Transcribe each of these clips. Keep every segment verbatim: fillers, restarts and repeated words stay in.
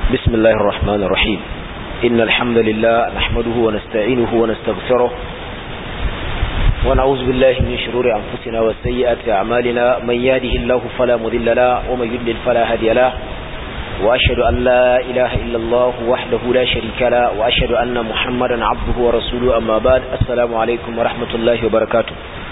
بسم الله الرحمن الرحيم إن الحمد لله نحمده ونستعينه ونستغفره ونعوذ بالله من شرور أنفسنا وسيئات أعمالنا من يهده الله فلا مضل له ومن يضلل فلا هادي له وأشهد أن لا إله إلا الله وحده لا شريك له وأشهد أن محمدا عبده ورسوله أما بعد السلام عليكم ورحمة الله وبركاته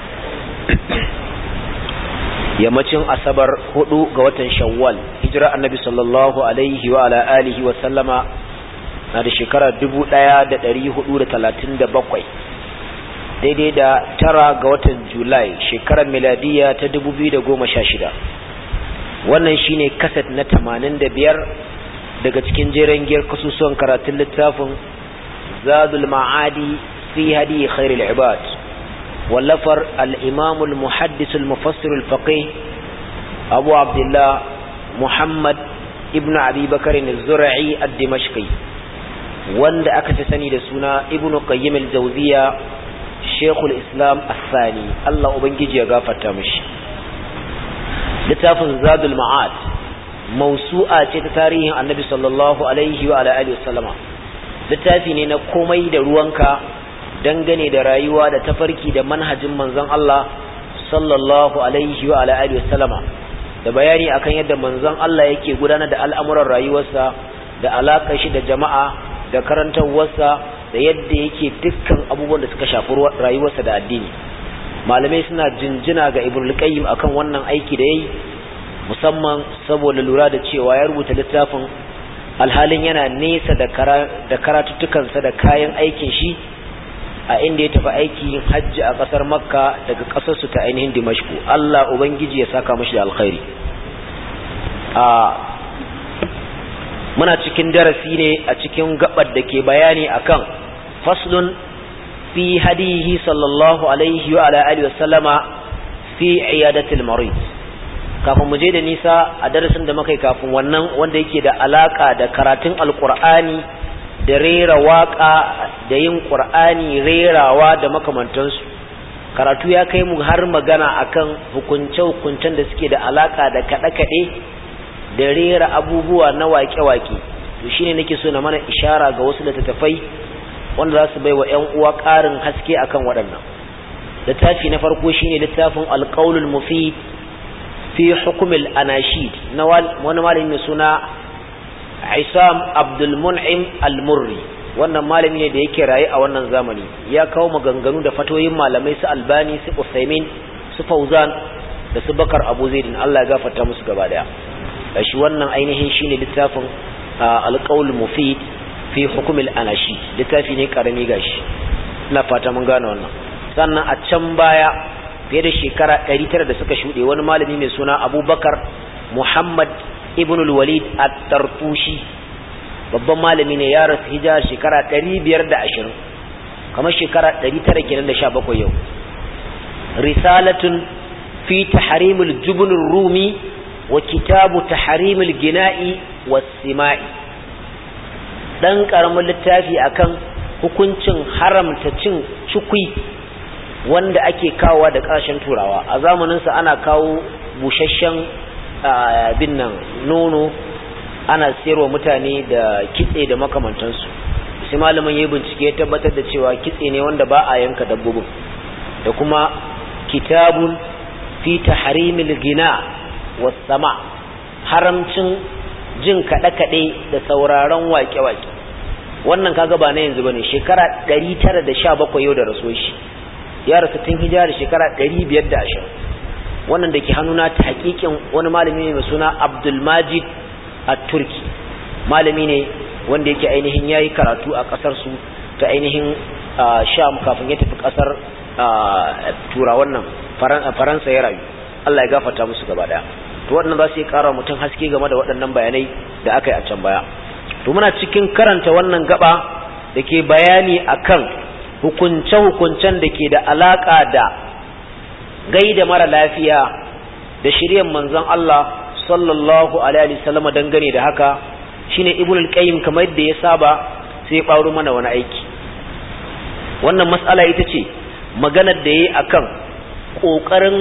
yammacin asabar hudu ga watan shawwal hijira annabi sallallahu alaihi wa ala alihi wa sallama na da shekara dubu ɗaya da ɗari hudu da talatin da bakwai daidai da tara ga watan julai shekarar miladiya ta dubu biyu da goma sha shida wannan shine kaset na tamanin da biyar daga cikin jeren giyar kasusuwan karatun littafin zadul ma'adi fi hadi khairul ibad واللفر الإمام المحدث المفسر الفقيه أبو عبد الله محمد ابن أبي بكر الزرعي الدمشقي وند أكتسني لسنا ابن قيم الجوزية شيخ الإسلام الثاني الله أبنجي يغافر تامش لتافن زاد المعاد موسوعة تتاريه النبي صلى الله عليه وعلى آله وسلم لتافين نقومي دروانك dangane da rayuwa da tafarki da manhajin manzon Allah sallallahu alaihi wa ala alihi wasallama da bayani akan yadda manzon Allah yake gudanar da al'amuran rayuwarsa da alakar shi da jama'a da karantawarsa da yadda yake dukkan abubuwan da suka shafi rayuwarsa da addini malamai suna jinjina ga Ibn al-Qayyim akan wannan aiki da yayi musamman saboda lura da cewa ya rubuta littafin alhalin yana nesa da da karatuttukansa da kayan aikin shi a inda ya tafi aiki hajji a ƙasar makka daga ƙasarsu ta ainihin dimashku Allah ubangiji ya saka mashi da alkhairi a muna cikin darasi ne a cikin gabar da ke bayani akan faslun fi hadihi sallallahu alaihi wa ala alihi wasallama fi iyadatil marid kafin mu je da nisa a darasin da muka yi kafin wannan wanda yake da alaka da karatun alqur'ani da rera waka da yin qur'ani rerawa da makamantansu karatu ya kai mu har magana akan hukunce-hukuncen da suke da alaka da kaɗe-kaɗe da rera abubuwa na wake-wake to shine nake so na mana ishara ga wasu littattafai wanda za su bai wa ƴan uwa ƙarin haske akan waɗannan littafi na farko shine littafin alqaulul mufid fi hukm al-anashid na wani malami mai suna Isam Abdul Mun'im Al-Murri wannan malami ne da yake raye a wannan zamani ya kawo maganganu da fatoyin malamai su Albani su Usaimin su Fauzan da su Bakar Abu Zaid Allah ya gafarta musu gaba daya shi wannan ainihin shine littafin Al-Qawl Mufid fi Hukm al-Anashid littafi ne karami gashi ina fata mun gane wannan sannan a can baya fiye da shekara ɗari tara da suka shuɗe wani malami mai suna Abubakar Muhammad ibn al-Walid at-Tartushi babban malami ne ya rasu hijira shekara ɗari biyar da ashirin kamar shekara ɗari tara kenan da sha bakwai yau risalatun fi tahrim al-jubn ar-rumi wa kitabu tahrim al-gina'i was-sima'i dan karamin littafi akan hukuncin haramta cin cikui wanda ake kawowa da kasashen turawa a zamanin sa ana kawo busasshen bin nan nono ana sayarwa mutane da kitse da makamantansu sai malamin yayin bincike ya tabbatar da cewa kitse ne wanda ba a yanka dabbobin da kuma kitabun fi tahrimil gina was sama haramcin jin kada kade da sauraron wake-wake wannan kaga ba na yanzu bane shekara ɗari tara da sha bakwai yau da rasuwar shi ya rasu tun hijira da shekara ɗari biyar da ashirin wannan da ke hannuna ta hakikin wani malami ne mai suna Abdul Majid at-Turki malami ne wanda yake ainihin yayi karatu a kasar su ta ainihin Sham kafin ya tafi kasar Turawan nan Faransa ya rayu Allah ya gafarta musu gaba daya to wannan za su yi ƙara mutum haske game da waɗannan bayanai da aka yi a can baya to muna cikin karanta wannan gaba da ke bayani akan hukunce-hukuncen da ke da alaka da gaida mara lafiya da shiryan manzon Allah sallallahu alaihi wasallam dangane da haka shine Ibn al-Qayyim kamar yadda ya saba sai ya baro mana wani aiki wannan mas'ala ita ce maganar da yayi akan kokarin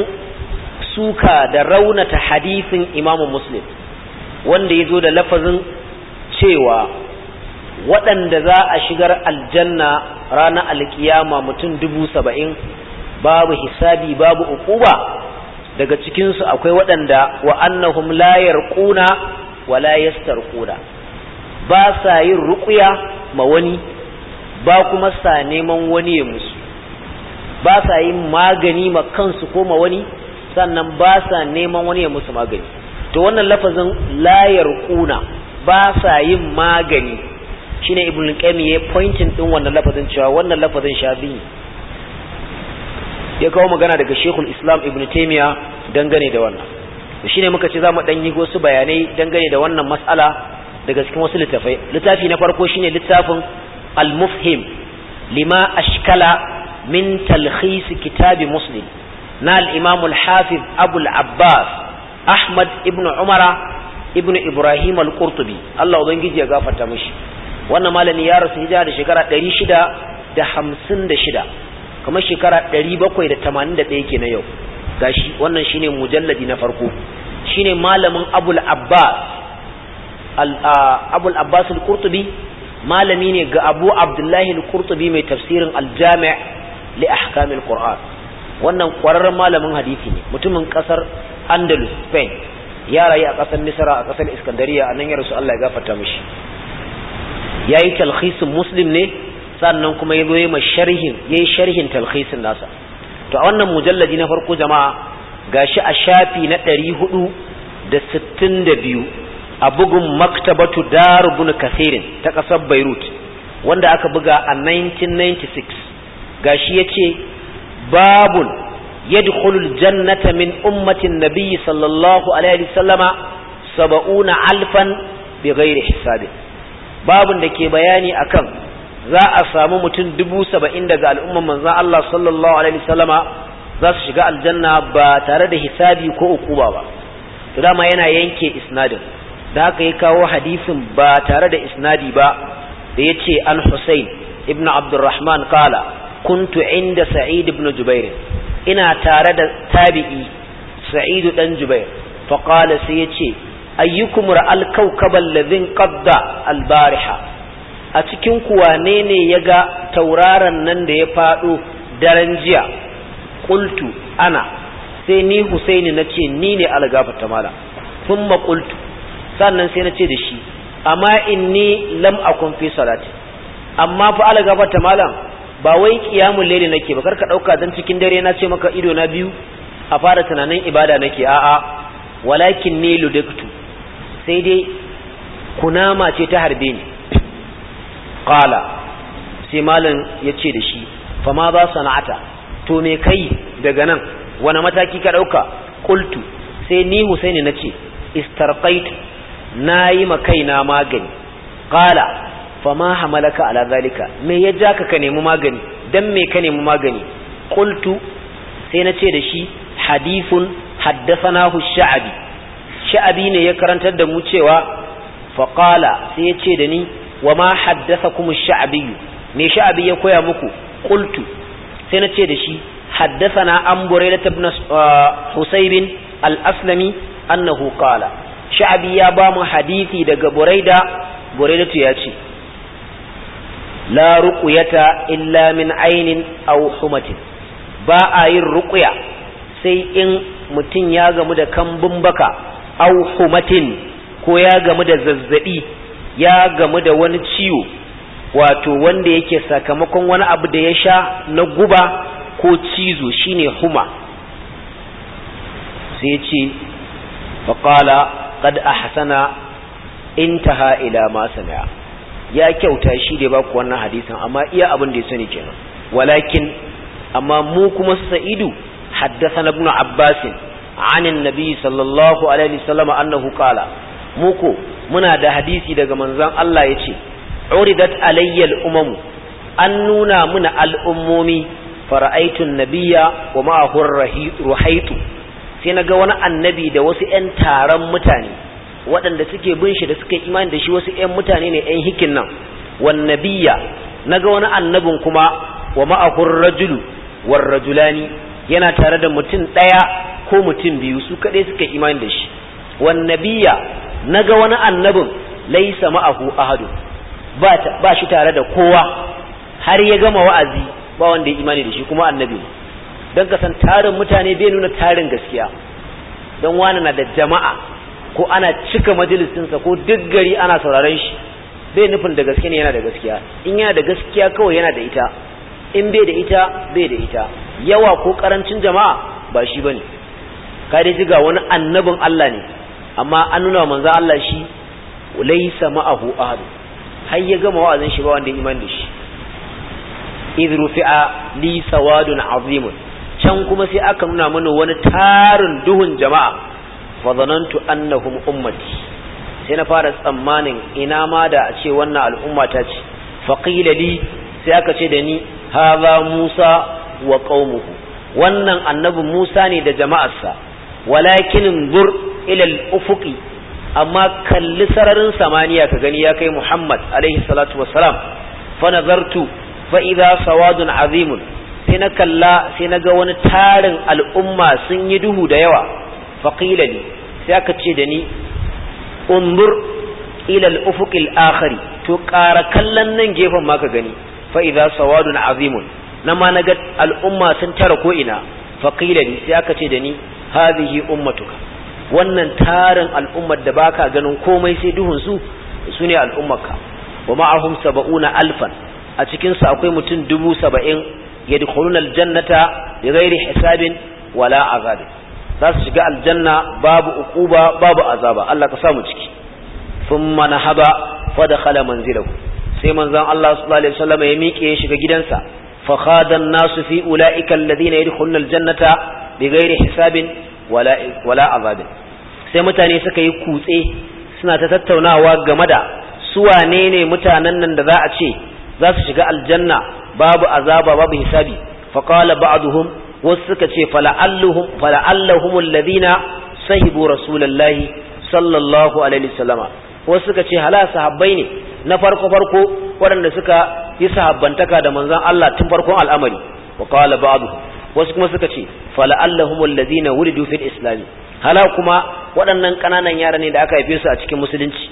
suka da raunata hadisin Imam Muslim wanda yazo da lafazin cewa waɗanda za a shigar aljanna ranar alkiyama mutum dubu saba'in babu hisabi babu uquba, daga cikinsu akwai waɗanda wa annahum la yarquna wa la yastarquna, ba sa yin ruqya ma wani ba kuma sa neman wani ya musu, ba sa yin magani ma kansu ko ma wani, sannan ba sa neman wani ya musu magani. To wannan lafazin la yarquna, ba sa yin magani, shine ibn qayyim ya pointing din wannan lafazin cewa wannan lafazin shafi ya kawo magana daga Sheikhul Islam Ibn Taymiyyah dangane da wannan. Shine muka ce zamu dan yi wasu bayanai dangane da wannan mas'ala daga cikin wasu littafai. Littafi na farko shine littafin Al-Mufhim lima ashkala min talkhis kitab Muslim na al-Imam al-Hafiz Abu al-Abbas Ahmad ibn Umara ibn Ibrahim al-Qurtubi, Allah ubangiji ya gafarta mishi. Wannan malami ya rasu hijira da shekara ɗari shida da hamsin da shida, kamar shekara ɗari bakwai da tamanin da ɗaya kenan yau. Gashi wannan shine mujalladi na farko, shine malamin Abul Abbas Abul Abbas al-Qurtubi, malami ne ga Abu Abdullahi al-Qurtubi mai tafsirin al-Jami' li ahkam al-Qur'an. Wannan ƙwararren malamin hadisi ne, mutumin ƙasar Andalus, Spain, ya rayu a ƙasar Misra, a ƙasar Iskandariya, a nan ya rasu, Allah ya gafarta mishi. Yayi talkhisin Muslim ne, sannan kuma yazo yayi sharhin yayi sharhin talkhisin nasa. To a wannan mujalladi na farko jama'a gashi a shafi na ɗari hudu da sittin da biyu a bugun Maktabatu Dar ibn Kathir ta ƙasar Beirut, wanda aka buga a nineteen ninety-six. Gashi yace babun yadkhulul jannata min ummatin nabiy sallallahu alaihi wasallama sab'una alfan bighairi hisabin. Babun da ke bayani akan za a samu mutum dubu saba'in daga al'umman manzan Allah sallallahu alaihi wasallama za su shiga aljanna ba tare da hisabi ko ukuba ba. To dama yana yanke isnadin, da haka ya kawo hadisin ba tare da isnadi ba, da yace an Husayn ibn Abdurrahman qala kuntu inda Sa'id ibn Jubair, ina tare da tabi'i Sa'id dan Jubair, fa qala sai yace ayyukum ra'al kawkabal ladhin qadda al-bariha, a cikin ku wane ne yaga tauraron nan da ya fado daren jiya? Qultu ana, sai ni Husaini nace ni ne algafata mala. Thumma qultu, sannan sai nace da shi amma inni lam akun fi salati, amma fa algafata malam ba wai qiyamul layli nake ba, karka dauka dan cikin dare na ce maka ido na biyu a fara tunanin ibada nake, a'a, walakin ni ludiktu, sai dai kunama ce ta harbe ni. Qala, sai malam ya ce da shi fa ma ba sana'ata, to me kai daga nan, wani mataki ka dauka? Qultu, sai ni Husaini nace istarqaitu, nayi ma kaina magani. Qala, fa ma hamalaka ala zalika, me ya jaka ka nemi magani, dan me ka nemi magani? Qultu, sai nace da shi hadithun haddathanahu Sha'bi, Sha'bi ne ya karantar da mu cewa. Fa qala, sai ya ce da ni wa ma haddathakum ash-Sha'bi, me Sha'bi ya koya muku? Qultu, sai na ce da shi haddathana an Buraydah ibn Husayb al-Aslami annahu qala, Sha'bi ya ba mu hadisi daga Burayda, Burayda ya ce la ruqyata illa min aynin aw humatin, ba a yin ruqya sai in mutum ya gamu da kambun baka, aw humatin, ko ya gamu da zazzabi, ya gamu da wani ciwo, wato wanda yake sakamakon wani abu da ya sha na guba ko cizo, shine huma. sai ya ce faqala qad ahsana intaha ila ma sami'a, ya kyauta shi da baku wannan hadisin, amma iya abin da ya sani kenan. Walakin amma mu kuma Sa'idu haddathana ibn Abbas an annabi sallallahu alaihi wasallam annahu qala, muko muna da hadisi daga manzon Allah yace uridat alayya al-umam, an nuna muna al'ummomi, fara'aitu an-nabiyya wa ma'ahu ruhaitu, sai naga wani annabi da wasu ƴan taron mutane waɗanda suke bin shi da suke imani da shi, wasu ƴan mutane ne ƴan hikin nan. Wan nabiyya, naga wani annabin kuma wa ma'ahu ar-rajulu war rajulani, yana tare da mutum ɗaya ko mutum biyu, su kaɗai suke imani da shi. Wan nabiyya, naga wani annabin laysa ma'ahu ahadun ba ba shi tare da kowa har ya gama wa'azi ba wanda ya imani da shi kuma annabi dan ka san tarin mutane bai nuna tarin gaskiya dan wani na da jama'a ko ana cika majalisin sa ko duk gari ana sauraron shi bai nufin da gaskiya ne yana da gaskiya in yana da gaskiya kawai yana da ita in bai da ita bai da ita yawa ko karancin jama'a ba shi bane ka dai ji ga wani annabin Allah ne amma an nuna manzo Allah shi laysa ma'ahu ahad har ya gama wa'azin shi ba wanda ya imani da shi idh rufi'a li sawadun azim can kuma sai aka nuna mana wani tarin duhun jama'a fa zanantu annahum ummati sai na fara tsammanin ina ma da a ce wannan al'umma ta ce fa qila li sai aka ce da ni hadha Musa wa qaumuhu wannan annabi Musa ne da jama'arsa walakin zur ila al-ufuqi amma kalli sararin samaniya ka gani ya kai Muhammad alaihi salatu wassalam fa nazartu fa idha sawadun azimun sai na kalla sai na ga wani tarin al'umma sun yi duhu da yawa fa qila li sai aka ce da ni undur ila al-ufuq al-akhir to ƙara kallon nan gefen ma ka gani fa idha sawadun azimun nan ma naga al'umma sun tara ko ina fa qila li sai aka ce da ni hadhihi ummatuka wannan tarin al'ummar da baka ganin komai sai duhun su sune al'ummarka wa ma'ahum sab'una alfan a cikin su akwai mutum dubu saba'in yadkhuluna aljannata bighairi hisabin wala azab za su shiga aljanna babu uquba babu azaba Allah ka samu ciki thumma nahaba fa dakhala manzilahu sai manzon Allah sallallahu alaihi wasallam ya miƙe ya shiga gidansa fa khada an-nasu fi ulaika alladhina yadkhuluna aljannata bighairi hisabin wala wala azab sai mutane suka yi kutse suna ta tattaunawa game da su wane ne mutanen nan da za a ce za su shiga aljanna babu azaba babu hisabi fa qala ba'duhum wasu suka ce fala'alluhum fala'allahum alladhina sahibu rasulullahi sallallahu alaihi wasallama wasu suka ce hala sahabbai ne na farko farko waɗanda suka yi sahabbantaka da manzon Allah tun farkon al'amari wa qala ba'duhum wasu kuma suka ce fala'allahum alladhina wulidu fil islam hala kuma waɗannan kananan yara ne da aka haife su a cikin musulunci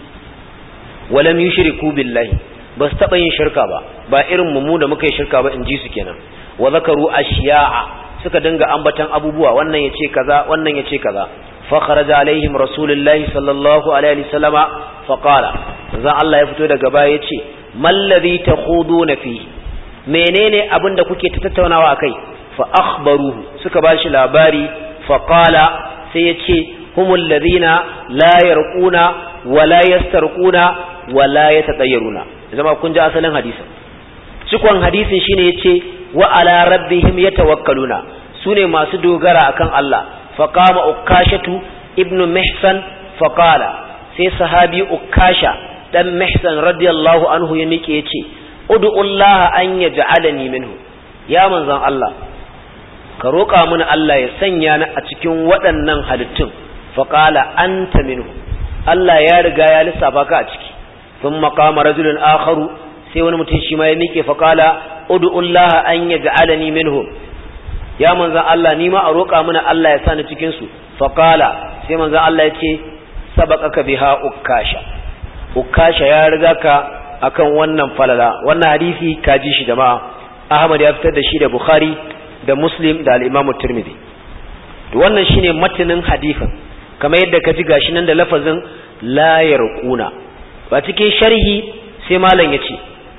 walam yushriku billahi ba su taɓa yin shirka ba ba irin mu da muka yi shirka ba in ji su kenan wa zakaru ashiya'a suka dinga ambatan abubuwa wannan yace kaza wannan yace kaza fa kharaja alaihim rasulullahi sallallahu alaihi wasallama fa qala zan Allah ya fito daga baya yace mal ladhi takhuduna fi menene abin da kuke tattaunawa akai fa akhbaruhu suka bashi labari fa qala sai yace humul ladhina la yarquna wa la yastarquna wa la yatatayyaruna zama kun ji asalin hadisin cikon hadisin shine yace wa ala rabbihim yatawakkaluna sune masu dogara akan Allah faqama ukashatu ibnu mihsan faqala sai sahabi ukasha dan mihsan radiyallahu anhu ya mike yace ud'ullaha an yaj'alani minhu ya manzon Allah ka roka mini Allah ya sanya ni a cikin waɗannan halittun faqala anta minhu Allah ya riga ya lissafa ka a ciki ثم قام رجل آخر sai wani mutum shi ma ya miƙe faƙala ud'ullaha an yaj'alani minhum ya manzon Allah ni ma a roƙa mana Allah ya sani cikin su faqala sai manzon Allah ya ce sabaqaka biha ukasha ukasha ya riga ka akan wannan falala wannan hadisi ka ji shi jama'a Ahmad ya fitar da shi da Bukhari da Muslim da al-Imam Tirmidhi to wannan shine matanin hadisin kamar yadda ka ji gashi nan da lafazin la yarquna ba cikin sharhi sai malam yace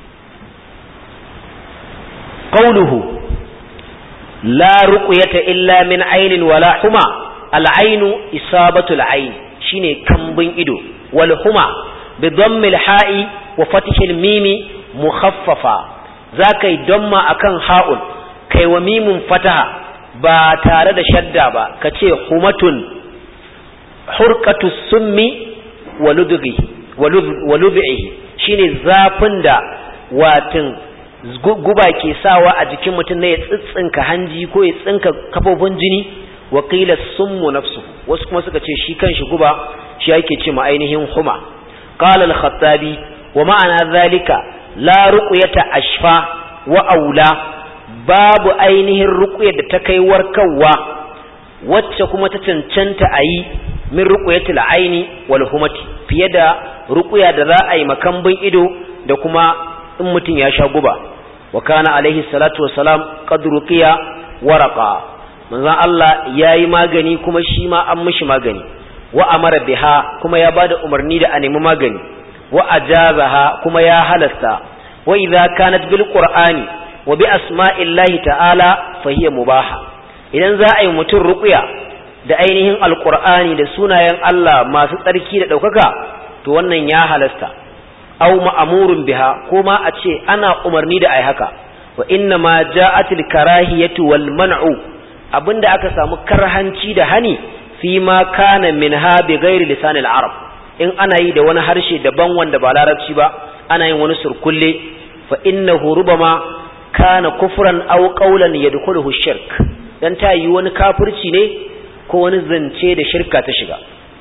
qawluhu la ruqyata illa min aynin wala huma al-aynu isabatu al-ayn shine kambun ido wal huma bi dammi al-ha'i wa fathi al-mimi mukhaffafa zakai damma akan ha'un kai wa mimun fataha ba tare da shadda ba kace humatun hurqatu summi wa ludghi walubihi shine zafin da watin guba ke sawa a jikin mutum ne ya tsitsinka hanji ko ya tsinka kafofin jini wa qila summu nafsu wasu kuma suka ce shi kanshi guba shi yake ce ma ainihin huma qala al-khattabi wa ma'ana zalika la ruqyata ashfa wa aula babu ainihin ruqyar da ta kai warkarwa wacce kuma ta cancanta ayi min ruqyatil aini wal humati fiye da ruqya da za a yi makambin ido da kuma in mutum ya sha guba wa kana alaihi salatu wassalam qad ruqiya waraqa manzon Allah yayi magani kuma shi ma an mishi magani wa amara biha kuma ya bada umarni da a nemi magani wa ajazaha kuma ya halasta wa idza kanat bil qur'ani wa bi asma'illahi ta'ala fa hiya mubaha idan za a yi mutum ruqya da ainihin alqur'ani da sunayen Allah masu tsarki da daukaka to wannan ya halasta aw ma'murun biha kuma a ce ana umarni da ai haka wa inna ma ja'atil karahiyatu wal man'u abinda aka samu karhanci da hani fi ma kana minha bi ghairi lisan al arab in ana yi da wani harshe daban wanda ba larabci ba ana yin wani surkulle fa innahu rubama kana kufran aw qawlan yadkhuluhu shirk dan ta yi wani kafirci ne ko wani zance da shirka ta shiga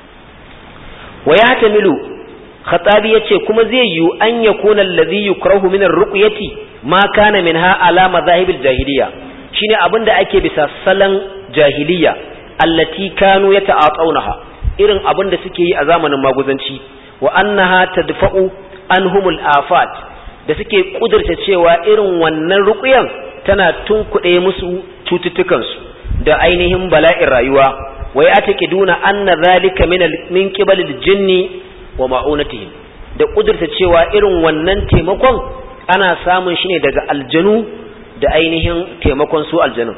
wa yahtamilu khatabi yace kuma zai yi an yakuna alladhi yukrahu min ar-ruqyati ma kana minha ala madhahibil jahiliya shine abinda ake bisa salan jahiliya allati kanu yata'atawnaha irin abinda suke yi a zamanin maguzanci wa annaha tadfa'u anhumul afat da suke kudurta cewa irin wannan ruqyan tana tunkuɗe musu cututtukan su da ainihin bala'in rayuwa wa ya'taqiduna anna dhalika min min qibalil jinni wa ma'unatihim da kudurta cewa irin wannan taimakon ana samun shi ne daga aljanu da ainihin taimakon su aljanun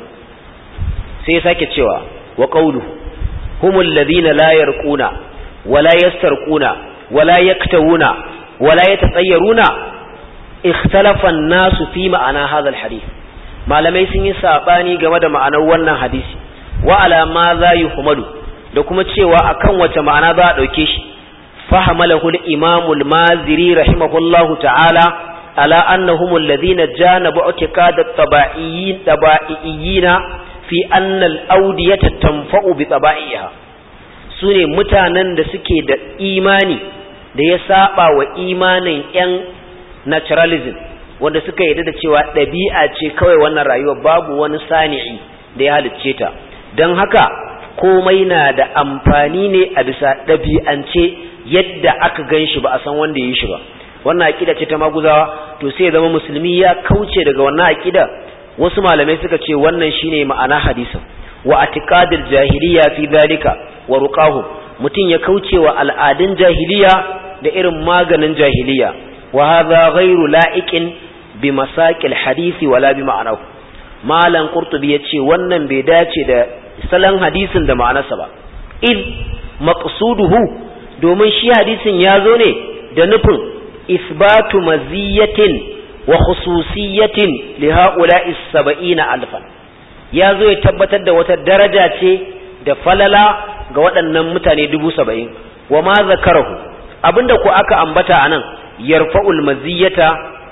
sai sake cewa wa qawlu humul ladina la yarquna wala yastarquna wala yaktawuna wala yatatayyaruna ikhtalafa an-nasu fi ma'ana hadha al-hadith malamai sun yi sabani game da ma'anar wannan hadisi wa ala ma za yuhmalu da kuma cewa akan wace ma'ana za a dauke shi fahamalahu al-imam al-maziri rahimahullahu ta'ala ala annahum alladhina janabu i'tiqad at-tabaiyin tabaiyina fi anna al-awdiyata tanfa'u bi taba'iha sune mutanen da suke da imani da ya saba wa imanin yan naturalism wanda suka yarda da cewa dabi'a ce kawai wannan rayuwa babu wani sani'i da ya halicce ta dan haka komai na da amfani ne a bisa dabi'ance yadda aka ganshi ba a san wanda ya yi shi ba wannan aqida ce ta maguzawa to sai ya zama musulmi ya kauce daga wannan aqida wasu malamai suka ce wannan shine ma'ana hadisin wa atiqadil jahiliya fi dalika wa ruqahu mutun ya kauce wa al'adun jahiliya da irin maganin jahiliya wa hadha ghairu la'iqin bi masaqil hadisi wala bi ma'anahu malan qurtubi yace wannan bai dace da salan hadisin da ma'anarsa ba id maqsuduhu domin shi hadisin ya zo ne da nufin isbatu maziyatin wa khususiyatin li ha'ula'i sab'ina alfan ya zo ya tabbatar da wata daraja ce da falala ga waɗannan mutane dubu saba'in wa ma zakarahu abinda ku aka ambata anan yarfa'ul maziyata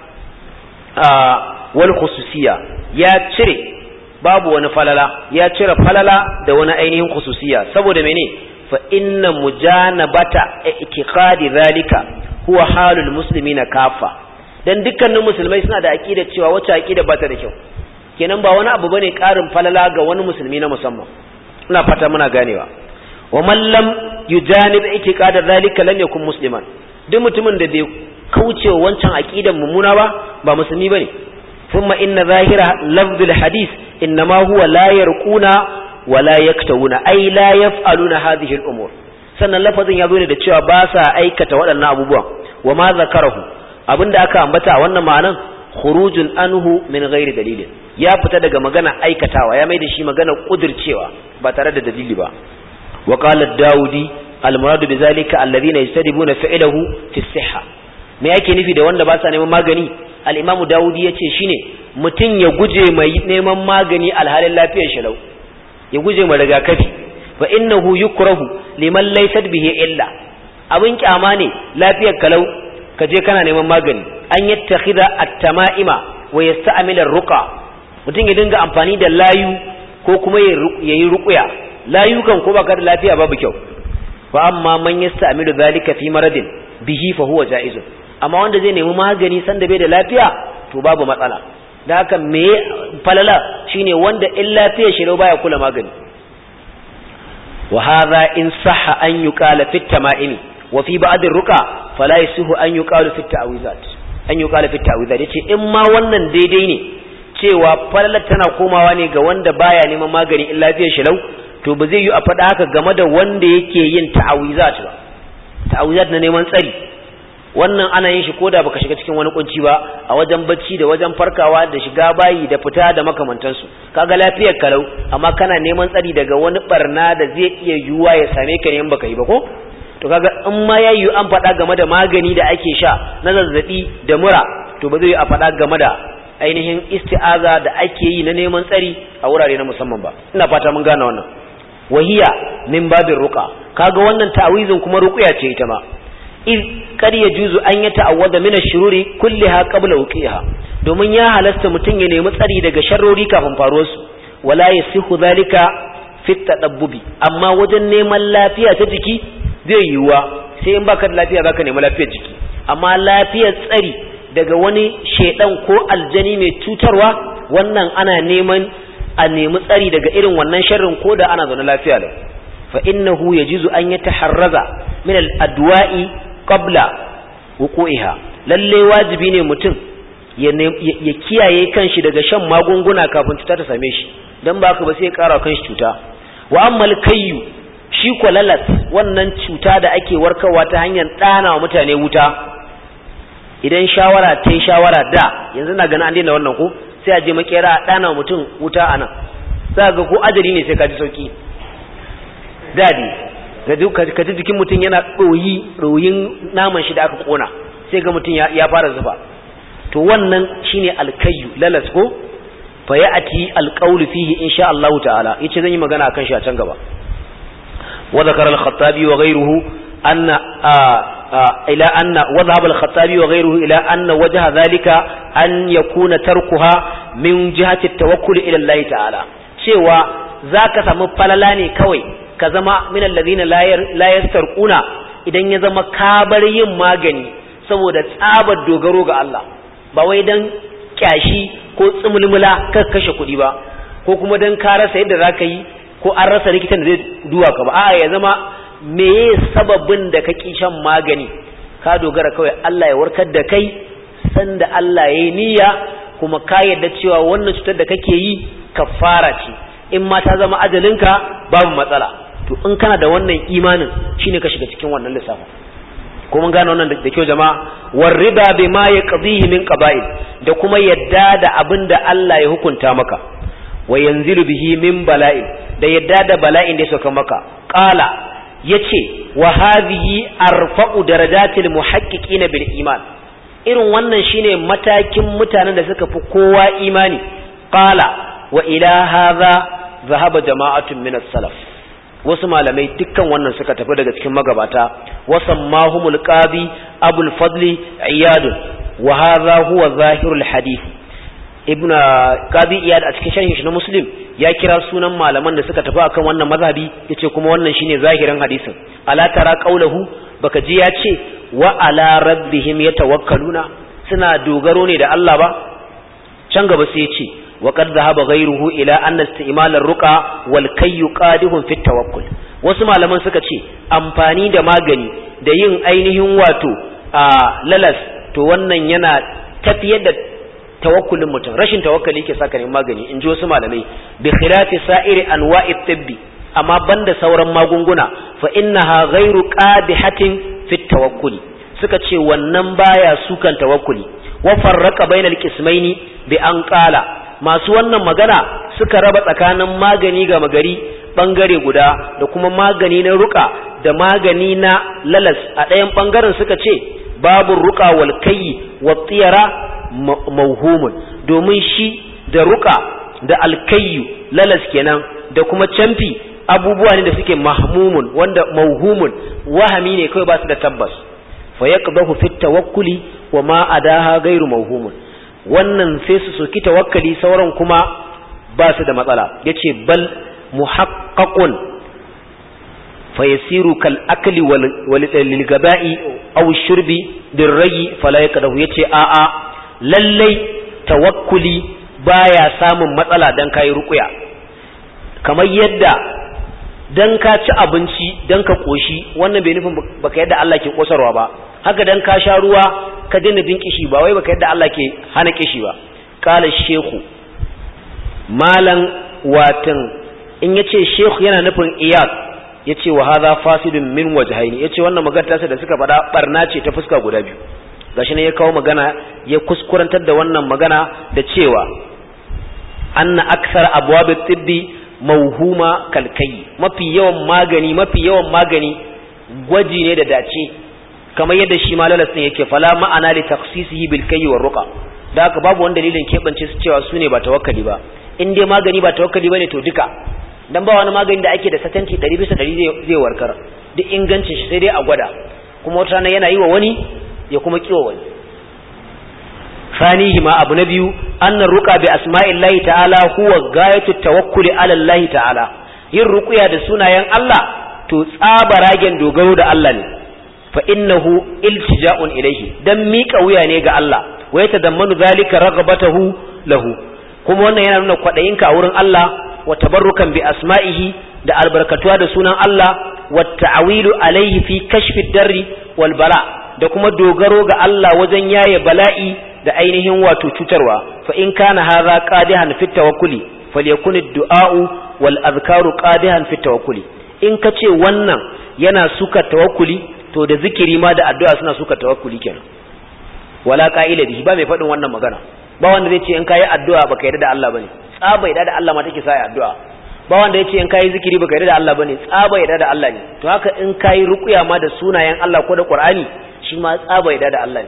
wal khususiyya ya cire babu wani falala ya cire falala da wani ainihin khususiyya saboda mene fa inna mujanabata i'tiqadi zalika huwa halul muslimina kafa dan dukkanin musulmai suna da aqida cewa wacce aqida bata da kyau kenan ba wani abu bane karin falala ga wani musulmi na musamman ina fata muna ganewa wa man lam yujanib i'tiqada zalika lam yakun musliman duk mutumin da bai kauce wancan aqidan mummuna ba ba musulmi bane thumma inna zahira lafzul hadith inma huwa la yarquna wala yaktawuna ay la yaf'aluna hadhihi al-umur sannan lafazin yazo ne da cewa ba sa aikata waɗannan abubuwan wa ma zakarahu abinda aka ambata a wannan ma'anan khurujun anhu min ghairi dalilin ya fita daga magana aikatawa ya mai da shi magana kudircewa ba tare da dalili ba wa qala ad-daudi al-murad bi zalika alladhina yastadibuna fi'lahu fi as-sihha me yake nufi da wanda ba sa neman magani al-imam daudi yace shine mutun ya guje mai neman magani alhalin lafiyar shi lau ya guje mai rigakafi fa innahu yukrahu liman laysat bihi illa abin kyama ne lafiyar kalau kaje kana neman magani an yattakhidha at-tama'ima wa yasta'mil ar-ruqa mutun ya dinga amfani da layu ko kuma yayi ruqya layu kan ko baka da lafiya babu kyau fa amma man yasta'milu dhalika fi maradin bihi fa huwa ja'iz amma wanda zai nemi magani sanda bai da lafiya to babu matsala da haka me falala shine wanda in lafiyar shi baya kula magani wa hadha in sahha an yuqala fi at-tama'imi wa fi ba'd ar-ruqa fala yasihu an yuqalu fi at-ta'wizat an yuqala fi at-ta'wizat yace in ma wannan daidai ne cewa falalar tana komawa ne ga wanda baya neman magani in lafiyar shi lau to ba zai yi a faɗa haka game da wanda yake yin ta'awizat ba ta'awizat na neman tsari wannan ana yin shi koda baka shiga cikin wani kunci ba a wajen bacci da wajen farkawa da shiga bayi da fita da makamantansu kaga lafiyar kalau amma kana neman tsari daga wani barna da zai iya yuwa ya same ka ne in baka yi ba ko to kaga in ma yayi an faɗa game da magani da ake sha na zazzabi da mura to ba zai yi a faɗa game da ainihin isti'aza da ake yi na neman tsari a wurare na musamman ba ina fata mun gane wannan wahiya min babin ruqa kaga wannan ta'awizin kuma ruqya ce ita ma iz kad yajuzu an yata'awwada min ash-shururi kulliha qabla wuqiha domin ya halasta mutun ya nemi tsari daga sharrori kafin faruwar su wala yasihu zalika fi tadabbubi amma wajen neman lafiya ta jiki zai yiwa sai in baka da lafiya zaka nemi lafiyar jiki amma lafiyar tsari daga wani shedan ko aljani mai cutarwa wannan ana neman a nemi tsari daga irin wannan sharrin ko da ana zaune lafiya lau fa innahu yajuzu an yataharraza min al-adwa'i qabla wuqu'iha lalle wajibi ne mutum ya kiyaye kanshi daga shan magunguna kafin cuta ta same shi dan ba haka ba sai ya kara kanshi cuta wa ammal kayyu shi ko lalat wannan cuta da ake warkarwa ta hanyar dana wa mutane wuta idan shawara ta yi shawara da yanzu na gani an daina wannan ko sai a je makera a dana wa mutum wuta anan za ga ko ajali ne sai ka ji sauki dadi ga duk ka ji jikin mutum yana doyi doyin naman shi da aka kona sai ga mutum ya, ya fara zuba to wannan shine alkayyu lalas ko fa ya'ti alqawlu fihi insha Allah ta'ala yace zan yi magana akan shi a can gaba wa zakara al-khattabi wa ghayruhu anna ila anna wa dhahaba al-khattabi wa ghayruhu ila anna wajha dhalika an yakuna tarkuha min jihati at-tawakkul ila Allah ta'ala cewa zaka samu falala ne kawai ka zama min alladhina la yastarquna idan ya zama ka bar yin magani saboda tsabar dogaro ga Allah ba wai dan kyashi ko tsumulmula ka kashe kuɗi ba ko kuma dan ka rasa yadda zaka yi ko an rasa likitan da zai duwa ka ba a'a ya zama meye sababin da kake shan magani ka dogara kawai Allah ya warkar da kai sanda Allah yayi niyya kuma ka yarda cewa wannan cutar da kake yi kafara ce in ma ta zama ajalinka babu matsala to in kana da wannan imanin shine ka shiga cikin wannan lissafin ko mun gane wannan da kyau jama'a war riba bima yaqdihi min qaba'il da kuma yadda da abinda Allah ya hukunta maka wa yanzilu bihi min bala'il da yadda da bala'in da ya sauka maka qala yace wa hadhihi arfa'u darajatil muhaqqiqina bil iman irin wannan shine matakin mutanen da suka fi kowa imani qala wa ila hadha zahaba jama'atun min as-salaf wasu malamai dukkan wannan suka tafi daga cikin magabata wasammahumul qadi abul fadli iyad wa hadha huwa zahirul hadith ibn qadi iyad a cikin sharhin shi na muslim ya kira sunan malaman da suka tafi akan wannan mazhabi yace kuma wannan shine zahirin hadisin ala tara qaulahu baka ji ya ce wa ala rabbihim yatawakkaluna suna dogaro ne da Allah ba can gaba sai ya ce وقد ذهب غيره إلى أن استعمال الرقى والكي قادح في التوكل wasu malaman suka ce amfani da magani da yin ainihin wato a lalas to wannan yana tafiyar da tawakkulin mutum rashin tawakkali yake saka ne magani in ji wasu malamai bi khilafi sa'iri anwa'it tibbi amma banda sauran magunguna fa innaha ghairu qadihatin fi tawakkuli suka ce wannan baya sukan tawakkuli wa farraqa bainal qismaini bi an qala masu wannan magana suka raba tsakanin magani ga magari bangare guda da kuma magani na ruka da magani na lalas a ɗayan bangaren suka ce babu ruka wal kayyi wa tiyara mawhumun domin shi da ruka da alkayyu lalas kenan da kuma camfi abubuwa ne da suke mahmumun wanda mawhumun wahami ne kawai ba su da tabbas fa yaqdahu fit tawakkuli wa ma adaha ghairu mawhumun wannan sai su soki tawakkali sauran kuma ba su da matsala yace bal muhaqqaqun fa yasiru kal akli wal lil gaba'i aw shurbi dirrayi fala yakdahu yace a a lallai tawakkuli baya samun matsala dan kai ruqya kamar yadda dan ka ci abinci dan ka koshi wannan bai nufin baka yadda Allah ke kosarwa ba haka dan ka sha ruwa ka daina jin kishi ba wai baka yadda Allah ke hana kishi ba qala shehu malan watan in yace shehu yana nufin iyad yace wa hadha fasidun min wajhaini yace wannan magana ta da suka faɗa barna ce ta fuska guda biyu gashi ne ya kawo magana ya kuskurantar da wannan magana da cewa anna akthar abwab at-tibbi mawhuma kalkai mafi yawan magani mafi yawan magani gwaji ne da dace kamar yadda shi malalas ne yake fala ma'ana li takhsisihi bil kayyi war ruqa da haka babu wani dalilin kebance su cewa su ne ba tawakkali ba in dai magani ba tawakkali bane to duka dan ba wani magani da ake da satanci ɗari bisa ɗari zai warkar duk ingancin shi sai dai a gwada kuma wata rana yana yi wa wani ya kuma kiwa wani sanihi ma abu na biyu annar ruqa bi asma'illahi ta'ala huwa gayatu tawakkuli ala Allah ta'ala yin ruqya da sunayen Allah to tsabaragen dogaro da Allah ne fa innahu iltija'un ilayhi dan mika wuya ne ga Allah wa yatadammanu zalika raghabatahu lahu kuma wannan yana nuna kwadayinka a wurin Allah wa tabarrukan bi asma'ihi da albarkatuwa da sunan Allah wa ta'awilu alayhi fi kashfi darri wal bala da kuma dogaro ga Allah wajen yaye bala'i da ainihin wato cutarwa fa in kana hadha qadihan fi tawakkuli falyakun ad-du'a'u wal azkaru qadihan fi tawakkuli in kace wannan yana suka tawakkuli to da zikiri ma da addu'a suna suka tawakkuli kenan wala qa'ila bihi ba mai fadin wannan magana ba wanda zai ce in kai addu'a baka yarda da Allah bane tsaba yarda da Allah ma take sai addu'a ba wanda yace in kai zikiri baka yarda da Allah bane tsaba yarda da Allah ne to haka in kai ruqya ma da sunayen Allah ko da Qur'ani shi ma tsaba yarda da Allah ne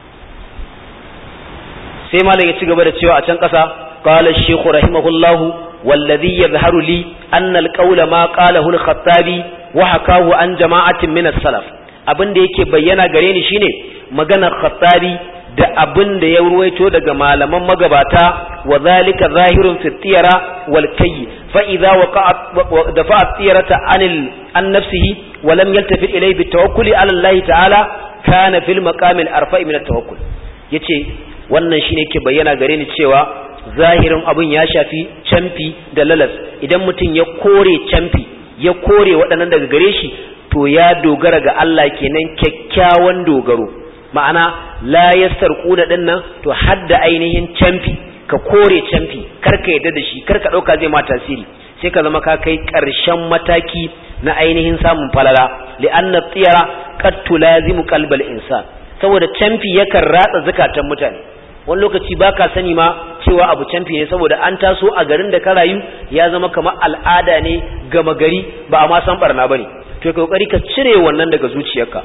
sai malam ya ci gaba da cewa a can kasa qala ash-shaykh rahimahullahu wallazi yadhharu li anna al-qawla ma qalahu al-khattabi wa hakahu an jama'atin min as-salaf abinda yake bayyana gare ni shine maganar khattabi da abin da ya ruwaito daga malaman magabata wa zalika zahirun fi tiyara wal kayy fa idza waqa'a dafa'a tiyarata anil an nafsihi wa lam yaltafit ilayhi bit tawakkuli ala Allah ta'ala kana fil maqam al arfa'i min at tawakkul yace wannan shine yake bayyana gare ni cewa zahirin abin ya shafi camfi da lalas idan mutum ya kore camfi ya kore waɗannan daga gare shi to ya dogara ga Allah kenan kyakkyawan dogaro ma'ana la yastarquna dinnan to hadda ainihin camfi ka kore camfi karka yadda da shi karka dauka zai ma tasiri sai ka zama ka kai karshen mataki na ainihin samun falala li'anna tiyara qad tulazimu qalbal insan saboda camfi yakan ratsa zakatan mutane wani lokaci baka sani ma cewa abu camfi ne saboda an taso a garin da ka rayu ya zama kamar al'ada ne gama gari ba a ma san barna bane to kai kokari ka cire wannan daga zuciyarka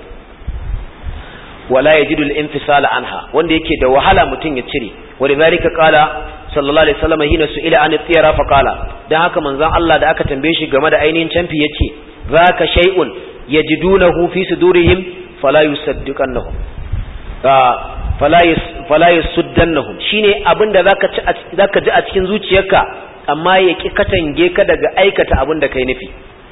wala yajidu al-infisala anha wanda yake da wahala mutun ya cire walidhalika qala sallallahu alaihi wasallam hina su'ila an at-tiyara fa qala dan haka manzon Allah da aka tambaye shi game da ainihin camfi yace zaka shay'un yajidunahu fi sudurihim fala yusaddiqannahum fala fala yasuddannahum shine abinda zaka ci zaka ji a cikin zuciyarka amma yaki katange ka daga aikata abinda kai nufi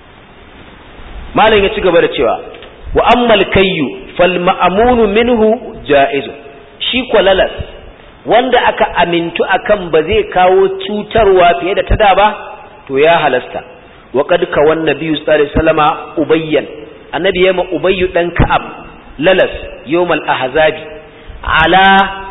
malam ya ci gaba da cewa wa ammal kayyu fal ma'munu minhu jaiz shi kwalalas wanda aka amintu akan ba zai kawo cutarwa fiye da tada ba to ya halasta wa qad kawan nabiyyu sallallahu alaihi wasallama ubayyan annabi yema ubayyu dan ka'ab lalas yawmal ahzabi ala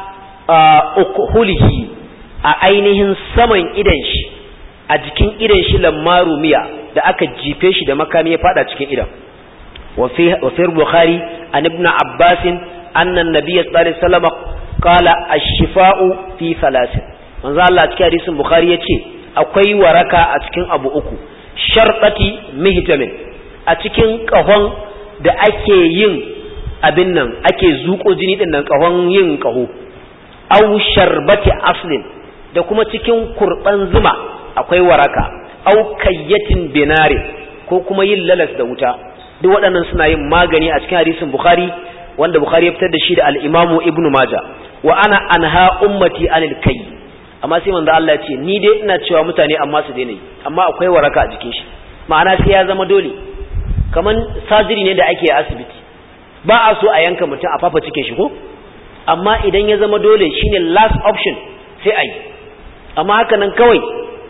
ukhulihi a ainihin saman idan shi a jikin idan shi lammaru miya da aka jife shi da makami ya fada cikin idan وفي وفي البخاري عن ابن عباس أن النبي صلى الله عليه وسلم قال الشفاء في ثلاث من ذا الله cikin hadisin Bukhari yace akwai waraka a cikin abu uku sharqati mihjamin a cikin kahon da ake yin abin nan ake zuko jini din nan kahon yin kaho aw sharbati aslin da kuma cikin kurban zuma akwai waraka aw kayyatin binari ko kuma yin lalas da wuta duk waɗannan suna yin magani a cikin hadisin Bukhari wanda Bukhari ya fitar da shi da al-Imam Ibn Majah wa ana anha ummati anil kayy amma sai manzo Allah ya ce ni dai ina cewa mutane amma su daina yi amma akwai waraka a jikin shi ma'ana sai ya zama dole kaman surgery ne da ake a asibiti ba a so a yanka mutum a fafa cikin shi ko amma idan ya zama dole shine last option sai a yi amma haka nan kawai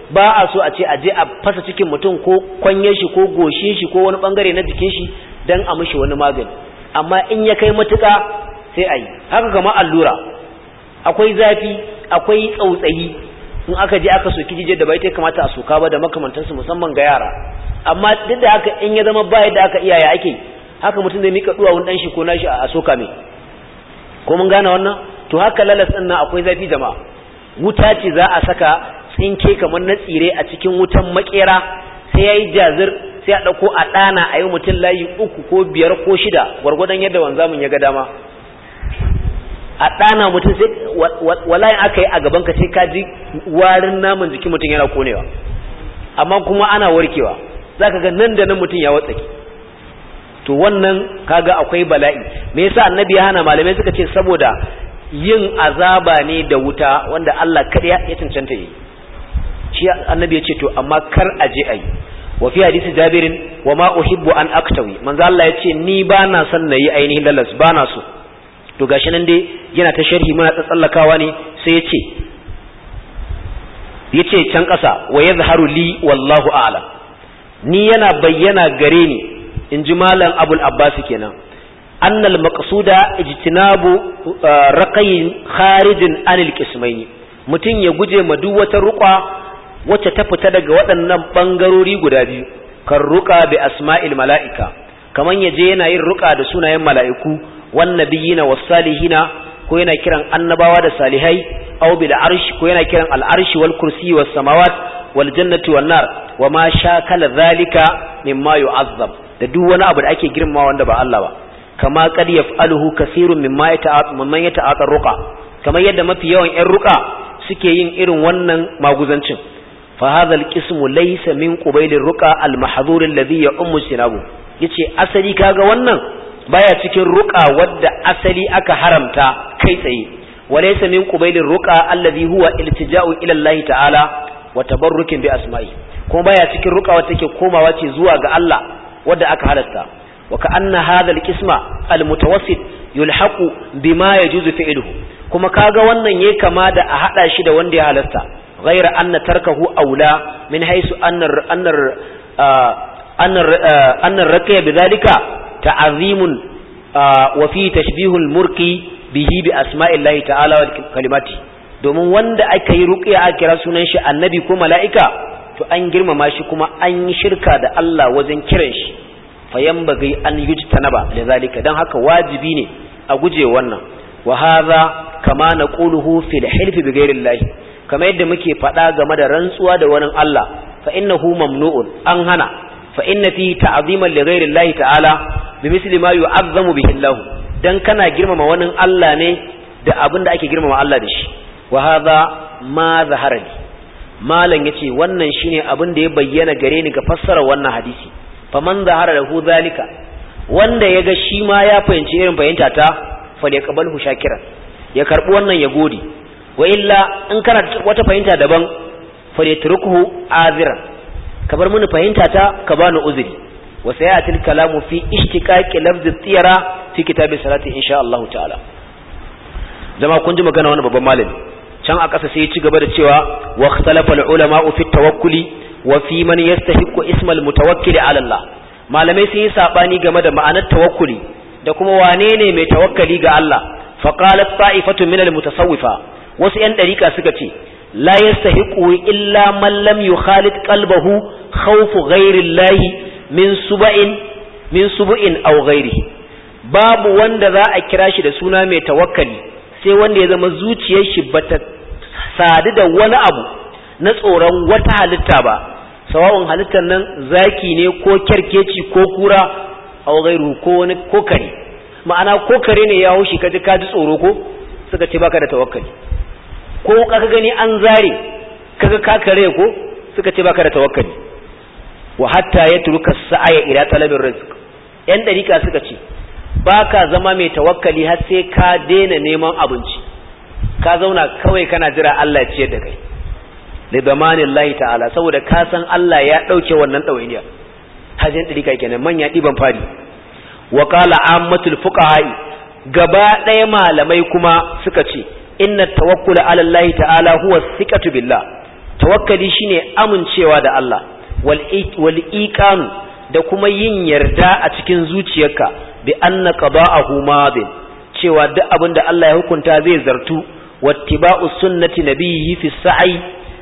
ba a so a ce a je a fasa cikin mutum ko kwanye shi ko goshin shi ko wani bangare na jikin shi dan a mishi wani magani, amma in ya kai matuka sai a yi. Haka kamar allura, akwai zafi akwai tsautsayi, in aka je aka soki jijiyar da bai ta kamata a soka ba da makamantansu musamman ga yara, amma duk da haka in ya zama ba yadda aka iyaye ake haka mutum zai mika duwawun dan shi ko nashi a soka mai. Ko mun gane wannan? To haka lalas din nan akwai zafi jama'a, wuta ce za a saka tsinke kamar na tsire a cikin wutan makera, sai yayi jazir, sai a dauko a dana ayi mutum layi uku ko biyar ko shida gwargwadon yadda wanzamin ya ga dama, a dana mutum sai wallahi aka yi a gaban ka sai ka ji warin naman jikin mutum yana konewa, amma kuma ana warkewa, zaka ga nan da nan mutum ya watsake. To wannan kaga akwai bala'i. Me yasa annabi ya hana? Malamai suka ce saboda yin azaba ne da wuta wanda Allah kada ya cancanta yi. Shi annabi ya ce to amma kar a je ayi. Wa fi hadisi Jabirin wa ma uhibbu an aktawi, manzo Allah ya ce ni ba na son nayi ainihin lalas, ba na so. To gashi nan dai yana ta sharhi muna tsallakawa ne, sai ya ce yace can ƙasa wa yadhharu li wallahu a'lam, ni yana bayyana gare ni in ji malam Abul Abbas kenan, annal maqsuda ijtinabu raqayin kharijin anil qismaini, mutun ya guje ma duk wata ruqa wacce ta fita daga waɗannan bangarori guda biyu, kan ruqa bi asma'il mala'ika, kaman yaje yana yin ruqa da sunayen mala'iku, wan nabiyina was salihina, ko yana kiran annabawa da salihai, aw bil arshi, ko yana kiran al arshi wal kursi was samawat wal jannati wan nar, wa ma shakala dhalika mimma yu'azzab, da duk wani abu da ake girmama wanda ba Allah ba, kama qad yaf'aluhu kaseerun mimma yata'at mimman yata'ata ruqa, kamar yadda mafi yawan ƴan ruqa suke yin irin wannan maguzancin. Fa hadha al-qismu laysa min qubayl ar-ruqa al-mahdhur alladhi ya'ummu sinabu, yace asali kaga wannan baya cikin ruqa wadda asali aka haramta kai tsaye, walaysa min qubayl ar-ruqa alladhi huwa iltija'u ila Allah ta'ala wa tabarrukin bi asma'i, kuma baya cikin ruqa wadda take komawa ce zuwa ga Allah wadda aka halatta. Wa ka'anna hadha al-qisma al-mutawassit yulhaqu bima yajuzu fi'luhu, kuma kaga wannan yayi kama da a hada shi da wanda ya halasta, ghayra anna tarkahu aula min haythu anna anna anna anna raqiya bidhalika ta'zimun wa fi tashbihu al-murqi bihi bi asma'illahi ta'ala wa kalimati, domin wanda aka yi ruqiya aka kira sunan shi annabi ko mala'ika to an girmama shi kuma an yi shirka da Allah wajen kiran shi, fayambagi an yujtanaba lidhalika, dan haka wajibi ne a guje wannan. Wa hadha kama naquluhu fil hilf bi ghairi Allah, kama yadda muke fada game da rantsuwa da wani Allah, fa innahu mamnu'un, an hana, fa inna fihi ta'ziman li ghairi Allah ta'ala bimisli ma yu'azzamu bihi Allah, dan kana girmama wani Allah ne da abin da ake girmama Allah da shi. Wa hadha ma zahara li, malan yace wannan shine abin da ya bayyana gare ni ga fassara wannan hadisi. Faman zahara lahu zalika, wanda yaga shi ma ya fahimci irin fahimta ta, falyaqbalhu shakiran, ya karbi wannan ya gode, wa illa in kana wata fahimta daban, falyatrukuhu aziran, ka bar mini fahimta ta ka bani uzuri. Wa sayatil kalamu fi ishtiqaqi lafzi tiyara fi kitabi salati insha Allah ta'ala. Zama kun ji magana wannan babban malami can a ƙasa sai ya ci gaba da cewa wa ikhtalafa al-ulama fi tawakkuli wa fi man yastahiqu isma al-mutawakkil ala Allah, malamai sun yi sabani game da ma'anar tawakkuli da kuma wane ne mai tawakkali ga Allah. Fa qalat ta'ifatu min al-mutasawwifa, wasu yan dariqa suka ce la yastahiqu illa man lam yukhalid qalbahu khawfu ghayri Allah min sub'in min sub'in aw ghayrihi, babu wanda za a kira shi da suna mai tawakkali sai wanda ya zama zuciyar shi bata sadu da wani abu na tsoron wata halitta ba, sawa'un halittar nan zaki ne ko kerkeci ko kura aw ghayru ko wani ko kare, ma'ana ko kare ne ya haushi kaji kaji tsoro ko, suka ce baka da tawakkali, ko kaga gani an zare kaga ka kare ko, suka ce baka da tawakkali. Wa hatta yatruka sa'aya ila talabir rizq, yan dariƙa suka ce baka zama mai tawakkali har sai ka daina neman abinci, ka zauna kawai kana jira Allah ya ciyar da kai, li zamanillahi ta'ala, saboda ka san Allah ya dauke wannan dawainiya. Hajin dariƙa kenan manya diban fari. Wa qala ammatul fuqaha, gaba ɗaya malamai kuma suka ce inna tawakkula ala Allah ta'ala huwa thiqatu billah, tawakkali shine amincewa da Allah wal wal iqan da kuma yin yarda a cikin zuciyarka bi anna qada'ahu madin cewa duk abin da Allah ya hukunta zai zartu wattiba'u sunnati nabiyhi fi sa'i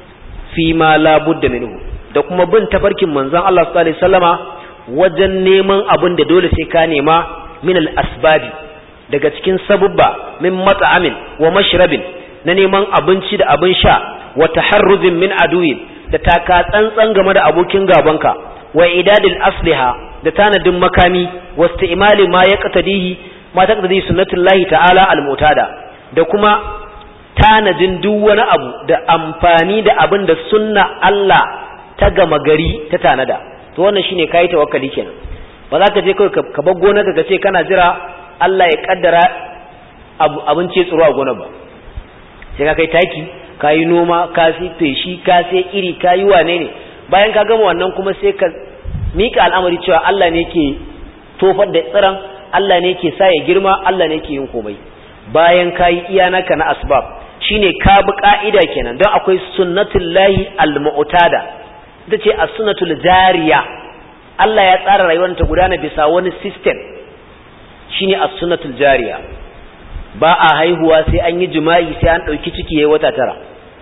fi ma la budda minhu da kuma bin tafarkin manzon Allah sallallahu alaihi wasallama wajen neman abin da dole sai ka nema min al-asbabi daga cikin sabubba min mat'amin wa mashrabin na neman abinci da abin sha wa taharruzin min aduwin da taka tsantsan game da abokin gabanka wa idadil asliha da tanadin makami wa isti'mali ma yaqtadihi ma taqtadi sunnatullahi ta'ala al-mutada da kuma tanadin duk wani abu da amfani da abin da sunna Allah ta gama gari ta tanada to wannan shine kai tawakkali kenan ba za ka je kai ka bar gonar ka ce kana jira Allah ya kaddara abu abinci tsiro a gonar ba sai ka kai taki ka yi noma ka fi feshi ka sai iri ka yi wane ne bayan ka gama wannan kuma sai ka mika al'amari cewa Allah ne ke tofar da tsiran Allah ne ke sa ya girma Allah ne ke yin komai bayan ka yi iyanaka na asbab shine ka bi ka'ida kenan don akwai sunnatullahi al-mu'tada ita ce as-sunnatul jariya Allah ya tsara rayuwar ta gudana bisa wani system shine as-sunnatul jariya ba a haihuwa sai an yi jima'i sai an dauki ciki yayin wata tara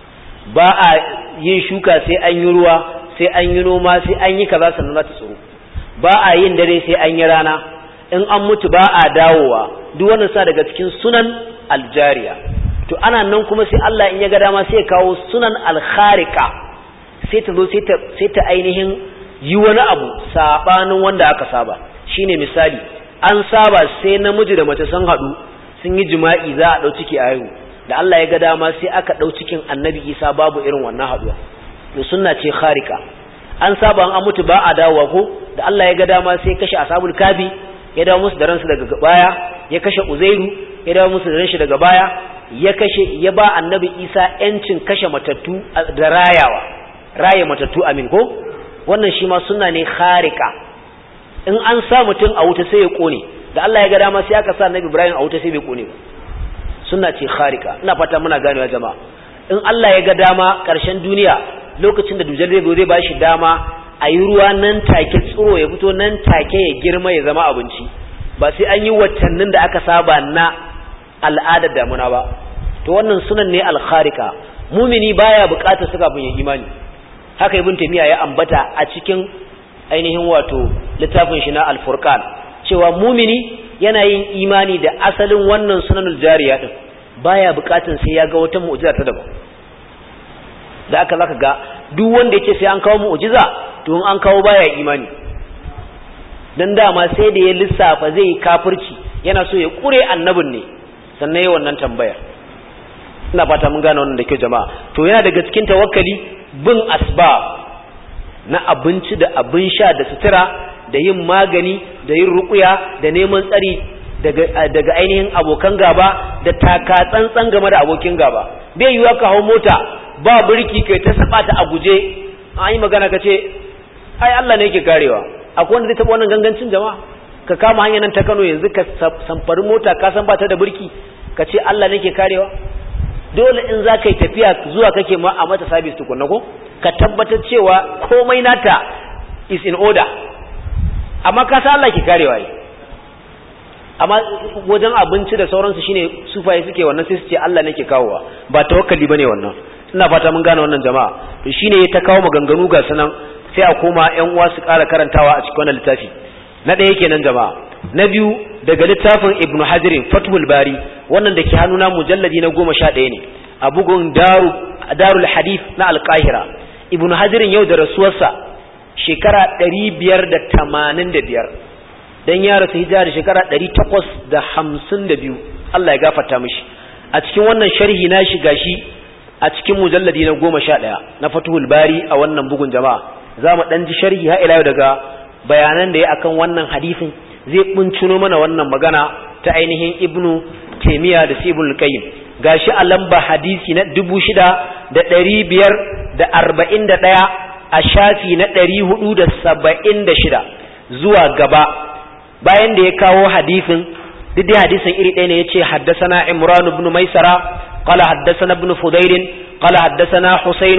ba a yin shuka sai an yi ruwa sai an yi noma sai an yi kaza sannan za ta tsiro ba a yin dare sai an yi rana in an mutu ba a dawowa duk wannan sa daga cikin sunan aljariya to ana nan kuma sai Allah in ya ga dama sai ya kawo sunan alkhariqa sai ta zo sai ta sai ta ainihin yi wani abu sabanin wanda aka saba shine misali an saba sai namiji da mace sun hadu sun yi jima'i za a dau ciki a haihu da Allah ya ga dama sai aka dau cikin Annabi Isa babu irin wannan haduwa to sunna ce khariqa an saba an mutu ba a dawowa ko da Allah ya ga dama sai kashe ashabul kabi ya dawo musu da ransu daga baya ya kashe Uzairu ya dawo musu da ranshi daga baya ya kashe ya ba Annabi Isa yancin kashe matattu da rayawa raye matattu amin ko wannan shi ma sunna ne khariqa in an sa mutum a wuta sai ya kone da Allah ya ga dama sai aka sa Annabi Ibrahim a wuta sai bai kone ba sunna ce khariqa ina fata muna ganewa jama'a in Allah ya ga dama karshen duniya lokacin da dujal zai zo zai bashi dama a yi ruwa nan take tsiro ya fito nan take ya girma ya zama abinci ba sai an yi watannin da aka saba na al'adar damuna ba to wannan sunan ne al-khariqa mumini baya bukatar su kafin ya imani haka ibn taymiya ya ambata a cikin ainihin wato littafin shi na al-furqan cewa mumini yana yin imani da asalin wannan sunanul jariya din baya bukatar sai ya ga wata mu'jiza ta daban da aka zaka ga duk wanda yake sai an kawo mu'jiza to in an kawo baya imani dan dama sai da ya lissafa zai kafirci yana so ya kure annabin ne sannan yayin wannan tambaya ina fata mun gane wannan da kyau jama'a to yana daga cikin tawakkali bin asbab na abinci da abin sha da sutura da yin magani da yin ruqya da neman tsari daga daga ainihin abokan gaba da taka tsantsan game da abokin gaba bai yiwa ka hawo mota ba burki kai ta saba ta a guje an yi magana kace ai Allah ne yake karewa akwai wanda zai taba wannan gangancin jama'a ka kama hanyar nan ta Kano yanzu ka samfari mota ka san ba ta da burki kace Allah ne yake karewa dole in za ka yi tafiya zuwa kake ma a mata service tukunna ko ka tabbatar cewa komai nata is in order amma ka san Allah ke karewa yi amma wajen abinci da sauransu shine sufaye suke wannan sai su ce Allah ne ke kawowa ba tawakkali bane wannan ina fata mun gane wannan jama'a to shine ta kawo maganganu ga sanan sai a koma ƴan uwa su ƙara karantawa a cikin wannan littafi na ɗaya kenan jama'a na biyu daga littafin Ibn Hajar Fathul Bari wannan da ke hannuna mujalladi na goma sha ɗaya ne a bugun daru darul hadith na Al-Qahira Ibn Hajar yau da rasuwarsa shekara ɗari biyar da tamanin da biyar dan ya rasu hijira da shekara ɗari takwas da hamsin da biyu Allah ya gafarta mishi a cikin wannan sharhi na shiga shi a cikin mujalladi na goma sha ɗaya na Fathul Bari a wannan bugun jama'a za mu ɗan ji sharhi ha ila daga bayanan da ya akan wannan hadisin zai buncuno mana wannan magana ta ainihin Ibnu Taymiyyah da Ibnul Qayyim gashi a lamba hadisi na dubu shida da ɗari biyar da arba'in da ɗaya a shafi na ɗari hudu da saba'in da shida zuwa gaba bayan da ya kawo hadisin duk dai hadisin iri ɗaya ne yace haddathana Imran ibn Maisara qala haddathana ibn Fudayr qala haddathana Husayn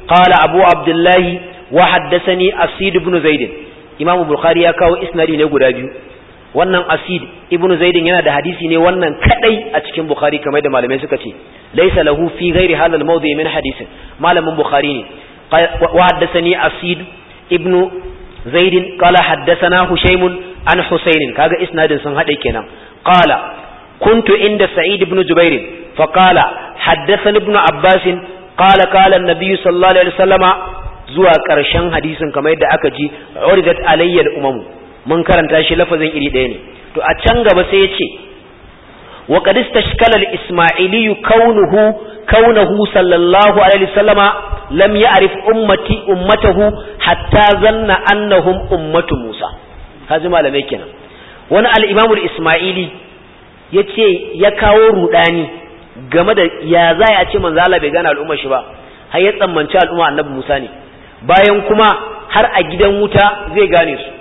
qala abu abdullahi wa haddathani asid ibn zaid imam bukhari ya kawo isnadi ne guda biyu wannan asid ibn zaid yana da hadisi ne wannan kadai a cikin bukhari kamar da malamai suka ce laysa lahu fi ghairi hadha al-mawdi' min hadisin malamin bukhari ne wa haddathani asid ibn zaid qala haddathana hushaym an husayn kaga isnadin sun hade kenan qala kuntu inda sa'id ibn jubair fa qala haddathani ibn abbas qala qala an-nabiy sallallahu alaihi wasallama zuwa karshen hadisin kamar yadda aka ji uridat alayya al-umam mun karanta shi lafazin iri ɗaya ne to a can gaba sai ya ce wa qad istashkala al-isma'ili kaunuhu kaunuhu sallallahu alaihi wasallama lam ya'rif ummati ummatahu hatta zanna annahum ummatu Musa kaji malamai kenan wani al-imam al-isma'ili yace ya kawo rudani game da ya za a ce manzo Allah bai gane al'ummar shi ba har ya tsammanci al'umma annabi Musa ne bayan kuma har a gidan wuta zai gane su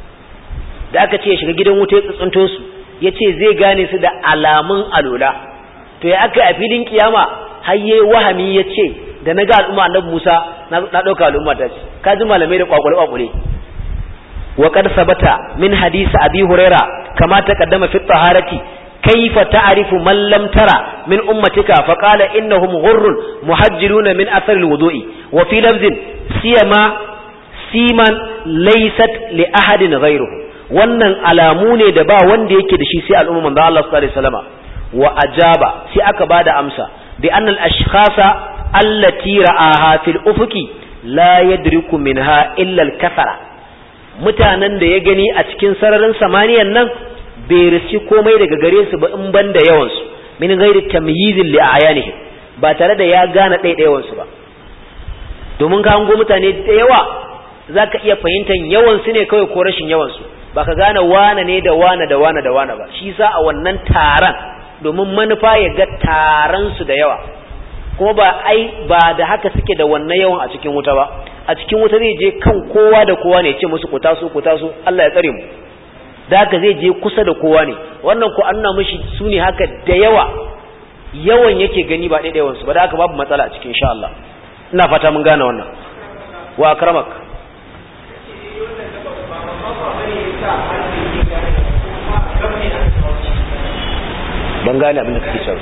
da aka ce shiga gidan wuta ya tsuntsunto su yace zai gane su da alamun alola to ya aka a filin kiyama har yayi wahami yace da naga al'umma annabi Musa na dauka al'umma ta ce kaji malamai da kwakwale kwakwale wa qad sabata min hadisi abi huraira kama taqaddama fi taharati kayfa ta'rifu man lam tara min ummatika fa qala innahum ghurrun muhajjiruna min athar alwudu'i wa fi lafzin siyama siman laysat li ahadin ghayruhu wannan alamu ne da ba wanda yake da shi sai al'umma manzo Allah sallallahu alaihi wasallama wa ajaba sai aka bada amsa bi annal ashkhasa allati ra'aha fil ufuqi la yadriku minha illa al-kathara mutanen da ya gani a cikin sararin samaniyan nan bai riski komai daga gare su ba in banda yawan su min ghairi tamyizin li ayanihim ba tare da ya gane ɗaiɗaiwan su ba domin ka hango mutane da yawa zaka iya fahimtar yawan su ne kawai ko rashin yawan su baka gane wane ne da wane da wane da wane ba shi sa a wannan taron domin manufa ya ga taron su da yawa kuma ba ai ba da haka suke da wannan yawan a cikin wuta ba a cikin wuta zai je kan kowa da kowa ne ya ce musu ku taso ku taso Allah ya tsare mu da haka zai je kusa da kowa ne wannan ku anna mishi su ne haka da yawa yawan yake gani ba ɗaya yawan su ba da haka babu matsala a cikin insha Allah ina fata mun gane wannan wa akramak ban gane abin da kake cewa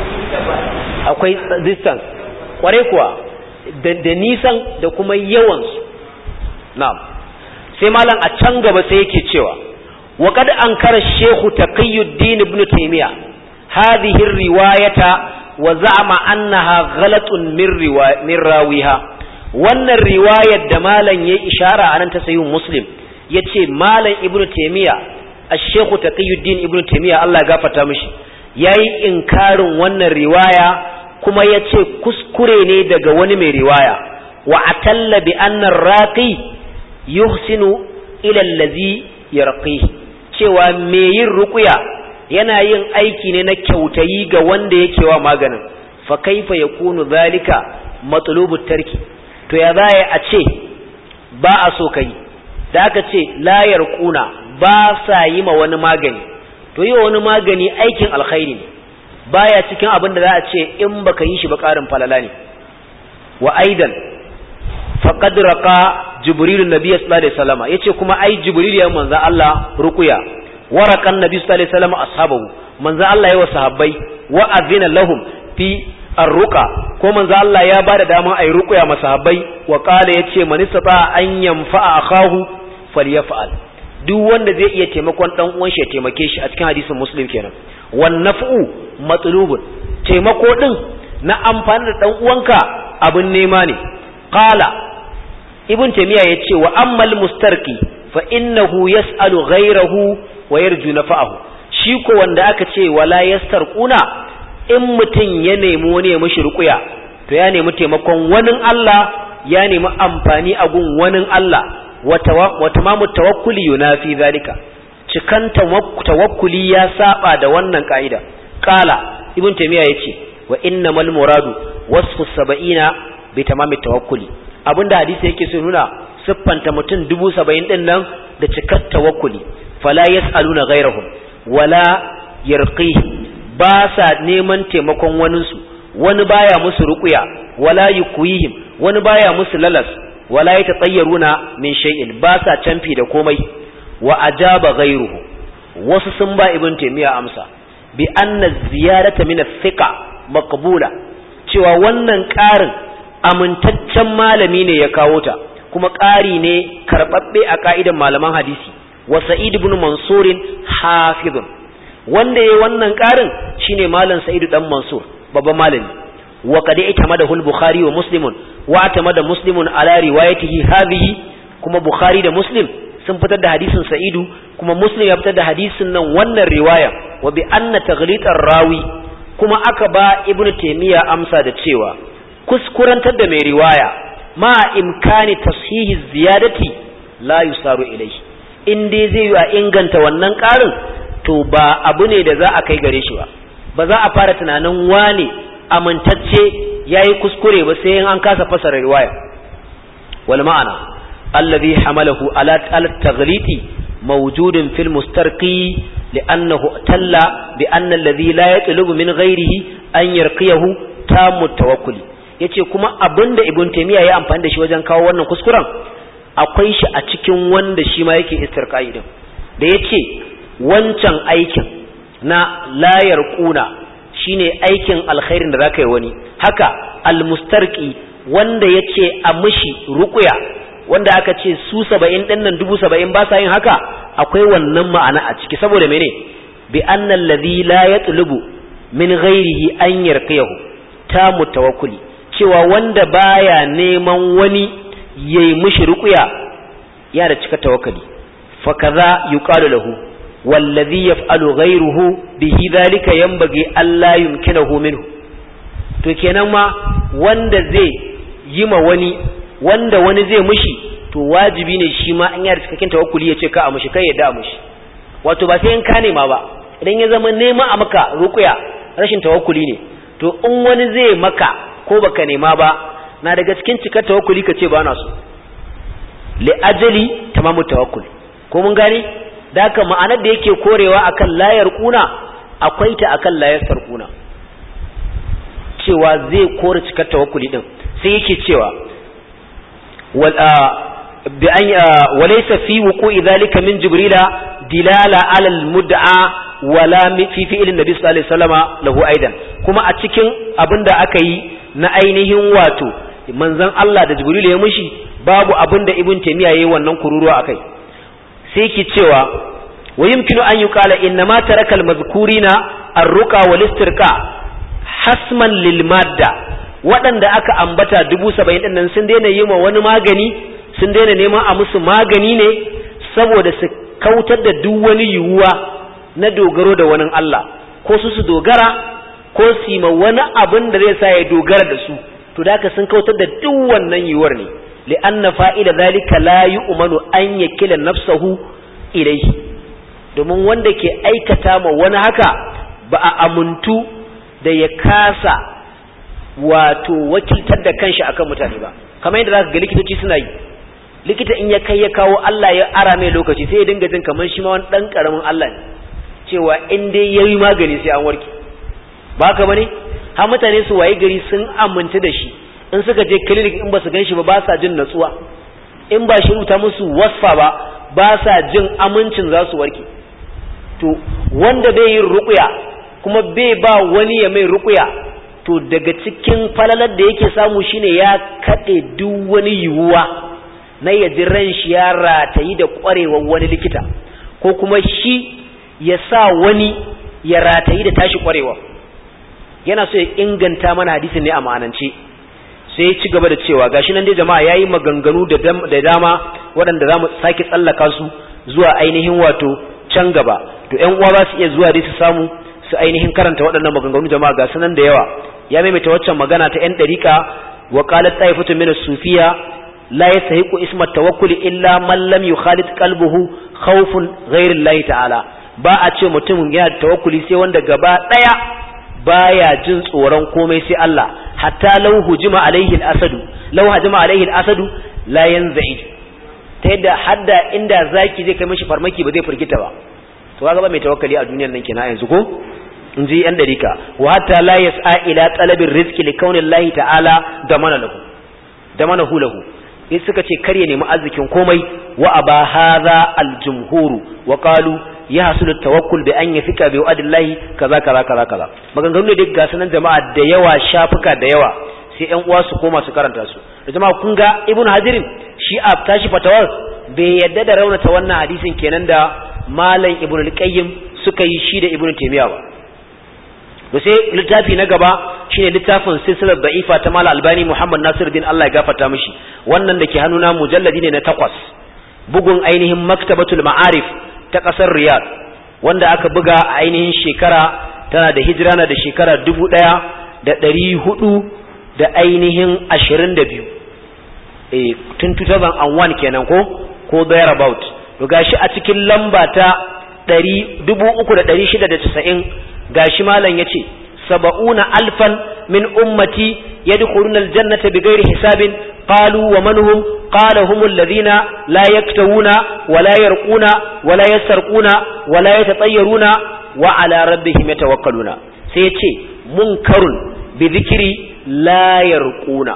akwai distance kware kuwa da nisan da kuma yawan su na'am sai malam a can gaba sai yake cewa wa qad ankara shaykh taqiyuddin ibn taymiya hadhihi riwayata wa za'ama annaha ghalatun min riwaya min rawiha wannan riwayar da malam yayi ishara anan ta sahih muslim yace malam ibn taymiya ash-shaykh taqiyuddin ibn taymiya Allah ya gafarta mishi yayi inkarin wannan riwaya kuma yace kuskure ne daga wani mai riwaya wa atalla bi anna ar-raqi yuhsinu ila allazi yarqi cewa me yin ruqya yana yin aiki ne na kyautayi ga wanda yake wa maganin fa kaifa yakunu zalika matlubu tarki to ya zai a ce ba a so kai da aka ce la yarquna ba sa yi ma wani magani to yi wani magani aikin alkhairi ne baya cikin abin da za a ce in baka yi shi ba karin falala ne wa aidan faqad raqa jibril nabiyyi sallallahu alaihi wasallam yace kuma ai jibril ya manzo Allah ruqya waraqan nabiyyi sallallahu alaihi wasallam ashabahu manzo Allah ya wa sahabbai wa azina lahum fi arruqa ko manzo Allah ya bada dama ai ruqya masahabbai wa qala yace man istata an yanfa'a akahu falyaf'al duk wanda zai iya taimakon dan uwan shi ya taimake shi a cikin hadisin muslim kenan wan naf'u matlubun taimako din na amfani da dan uwanka abin nema ne qala ibn taymiya yace wa ammal mustarqi fa innahu yas'alu ghayrahu wa yarju nafa'ahu shi ko wanda aka ce wala yastarquna in mutun ya nemi wani ya mishi ruqya to ya nemi taimakon wani Allah ya nemi amfani a gun wani Allah wa tamamu tawakkuli yunafi zalika cikan tawakkuli ya saba da wannan kaida qala ibn taymiya yace wa innamal muradu wasfu sab'ina bi tamami tawakkuli abinda hadisi yake so nuna siffanta mutum dubu saba'in din nan da cikar tawakkuli fala yasaluna ghayrahum wala yarqi ba sa neman taimakon waninsu wani baya musu ruqya wala yuqwihim wani baya musu lalas wala yatayyaruna min shay'in ba sa canfi da komai wa ajaba ghayruhu wasu sun ba ibn taymiya amsa bi anna ziyarata min thiqa maqbula cewa wannan ƙarin amintaccen malami ne ya kawo ta kuma ƙari ne karɓaɓɓe a ka'idan malaman hadisi wa sa'id ibn mansur hafizun wanda yayi wannan ƙarin shine malam sa'id dan mansur babban malami wa qad itamadahu al-bukhari wa muslimun wa atamada muslimun ala riwayatihi hadhihi kuma bukhari da muslim sun fitar da hadisin sa'idu kuma muslim ya fitar da hadisin nan wannan riwaya wa bi anna taghlitar rawi kuma aka ba ibnu taymiya amsa da cewa kuskurantar da mai riwaya ma imkani tashihi ziyadati la yusaru ilayhi in dai zai yi a inganta wannan karin to ba abu ne da za a kai gare shi ba ba za a fara tunanin wane amintacce yayi kuskure ba sai an kasa fasara riwaya wal ma'ana alladhi hamalahu ala al-taghliti mawjudun fil mustarqi li'annahu talla bi anna alladhi la yatlubu min ghayrihi an yarqiyahu tamu tawakkuli yace kuma abinda ibn taymiya ya amfani da shi wajen kawo wannan kuskuren akwai shi a cikin wanda shi ma yake istirqai din da yace wancan aikin na la yarquna shine aikin alkhairin da zaka yi wani haka almustarqi wanda yace a mishi ruqya wanda aka ce su saba'in din nan dubu saba'in ba sa yin haka akwai wannan ma'ana a ciki saboda mene bi anna alladhi la yatlubu min ghairihi an yarqiyahu ta mutawakkuli cewa wanda baya neman wani yayi mishi ruqya ya da cika tawakkali fa kaza yuqalu lahu wallazi yaf'alu ghayruhu bihi dhalika yanbaghi alla yumkinahu minhu to kenan ma wanda zai yi ma wani wanda wani zai mushi to wajibi ne shi ma an yarda cikakken tawakkuli ya ce ka a mushi kai yadda a mushi wato ba sai in ka nema ba idan ya zama nema a maka ruqya rashin tawakkuli ne to in wani zai maka ko baka nema ba na daga cikin cikar tawakkuli ka ce ba na so li ajali tamamu tawakkul ko mun gane da haka ma'anar da yake korewa akan layar kuna akwai ta akan layar sarkuna cewa zai kore cikar tawakkuli din sai yake cewa wal bi an walaysa fi wuqu'i dhalika min jibrila dilala ala al mud'a wala fi fi'lin nabi sallallahu alaihi wasallama lahu aidan kuma a cikin abinda aka yi na ainihin wato manzon Allah da jibril ya mushi babu abinda ibn taymiya yayi wannan kururuwa akai sai yake cewa wa yumkinu an yuqala inna ma taraka al mazkurina ar-ruqa wal istirqa hasman lil madda waɗanda aka ambata dubu saba'in ɗin nan sun daina yi ma wani magani sun daina neman a musu magani ne saboda su kautar da duk wani yiwuwa na dogaro da wani Allah ko su su dogara ko su yi ma wani abin da zai sa ya dogara da su to da sun kautar da duk wannan yiwuwar ne li'anna fa'ila zalika la yu'manu an yakila nafsahu ilayhi domin wanda ke aikata ma wani haka ba a amuntu da ya kasa wato wakiltar da kanshi akan mutane ba kamar yadda zaka ga likitoci suna yi likita in ya kai ya kawo Allah ya ara mai lokaci sai ya dinga jin kamar shi ma wani dan karamin Allah ne cewa in dai yayi magani sai an warke ba haka bane har mutane su waye gari sun aminta da shi in suka je clinic in ba su ganshi ba ba sa jin natsuwa in ba shi rubuta musu wasfa ba ba sa jin amincin za su warke to wanda bai yin ruqya kuma bai ba wani ya mai ruqya to daga cikin falalar da yake samu shine ya kade duk wani yiwuwa na ya ji ran shi ya ratayi da kwarewar wani likita ko kuma shi ya sa wani ya ratayi da tashi kwarewa yana so ya inganta mana hadisin ne a ma'anance sai ya ci gaba da cewa gashi nan dai jama'a yayi maganganu da dama waɗanda zamu sake tsallaka su zuwa ainihin wato can gaba to ƴan uwa ba su iya zuwa dai su samu su ainihin karanta waɗannan maganganu jama'a ga sanan da yawa ya maimaita waccan magana ta ƴan dariqa wa qalat ta'ifatun min as-sufiyya la yastahiqu isma at-tawakkul illa man lam yukhalid qalbuhu khawfun ghayri Allah ta'ala ba a ce mutum yana da tawakkuli sai wanda gaba daya baya jin tsoron komai sai Allah hatta law hujima alaihi al-asadu law hujima alaihi al-asadu la yanza'i ta yadda hadda inda zaki zai kai mishi farmaki ba zai firgita ba to kaga ba mai tawakkali a duniyar nan kenan yanzu ko inji yan dariƙa wa hatta la yas'a ila talabir rizqi li kauni Allah ta'ala da mana lahu da mana hulahu in suka ce kar ya nemi arzikin komai wa aba hadha al-jumhuru wa qalu yahsulu tawakkul bi an yafika bi wa'dillahi kaza kaza kaza kaza maganganu ne duk ga sanan jama'a da yawa shafuka da yawa sai ƴan uwa su koma su karanta su da jama'a kun ga ibn hajirin shi a tashi fatawar bai yadda da raunata wannan hadisin kenan da malam ibn al-qayyim suka yi shi da ibn taymiya ba da sai littafi na gaba shine littafin silsilar da'ifa ta malam albani muhammad nasiruddin Allah ya gafarta mishi wannan da ke hannuna mujalladi ne na takwas bugun ainihin maktabatul ma'arif ta kasar riyadh wanda aka buga a ainihin shekara tana da hijira na da shekara dubu ɗaya da ɗari hudu da ainihin ashirin da biyu eh tun two thousand one kenan ko ko thereabout to gashi a cikin lamba ta dubu uku da ɗari shida da casa'in gashi malam yace saba'una alfan min ummati yadkhuluna aljannata bighairi hisabin qalu wa man hum qala humul ladhina la yaktawuna wa la yarquna wa la yasarquna wa la yatatayyaruna wa ala rabbihim yatawakkaluna sai yace munkarun bi dhikri la yarquna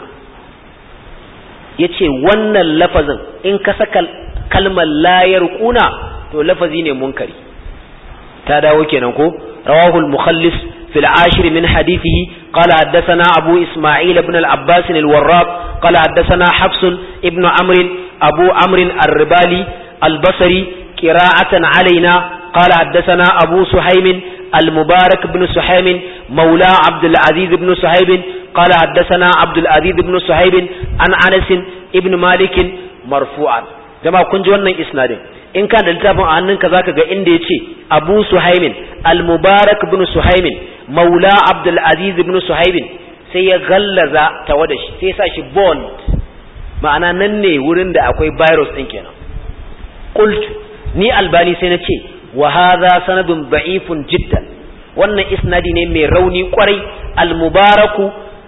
yace wannan lafazin in ka saka kalmar la yarquna to lafazi ne munkari ta dawo kenan ko rawahu al-mukhallis في العاشر من حديثه قال حدثنا أبو إسماعيل بن العباس الوراق قال حدثنا حفص ابن عمرو أبو عمرو الربالي البصري قراءة علينا قال حدثنا أبو سحيم المبارك بن سحيم مولى عبد العزيز بن سحيب قال حدثنا عبد العزيز بن سحيب عن أنس ابن مالك مرفوعا جماعة كنت وانا إسنادين in ka da littafin a hannunka zaka ga inda yace Abu Suhaimin al-Mubarak ibn Suhaimin Maula Abdul Aziz ibn Suhaimin sai ya gallaza tawada shi sai ya sa shi bond ma'ana nan ne wurin da akwai virus din kenan qultu ni albani sai na ce wa hadha sanadun da'ifun jiddan wannan isnadi ne mai rauni kwarai al-Mubaraku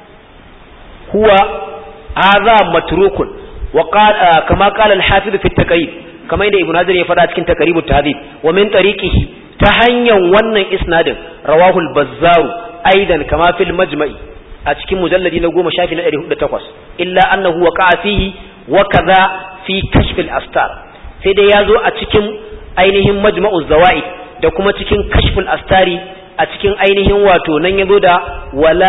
huwa hadha matrukun wa qala kama qala al-Hafiz fi at-Taqrib kamar yadda Ibn Hajar ya faɗa cikin Taqribut Tahdhib wa min tariqihi ta hanyar wannan isnadin rawahu al-Bazzar aidan kama fil Majma'i a cikin mujalladi na goma shafi na ɗari hudu da takwas illa annahu waqa'a fihi wa kaza fi kashf al-astar sai dai yazo a cikin ainihin Majma'u Zawaid da kuma cikin kashf al-astari a cikin ainihin wato nan yazo da wala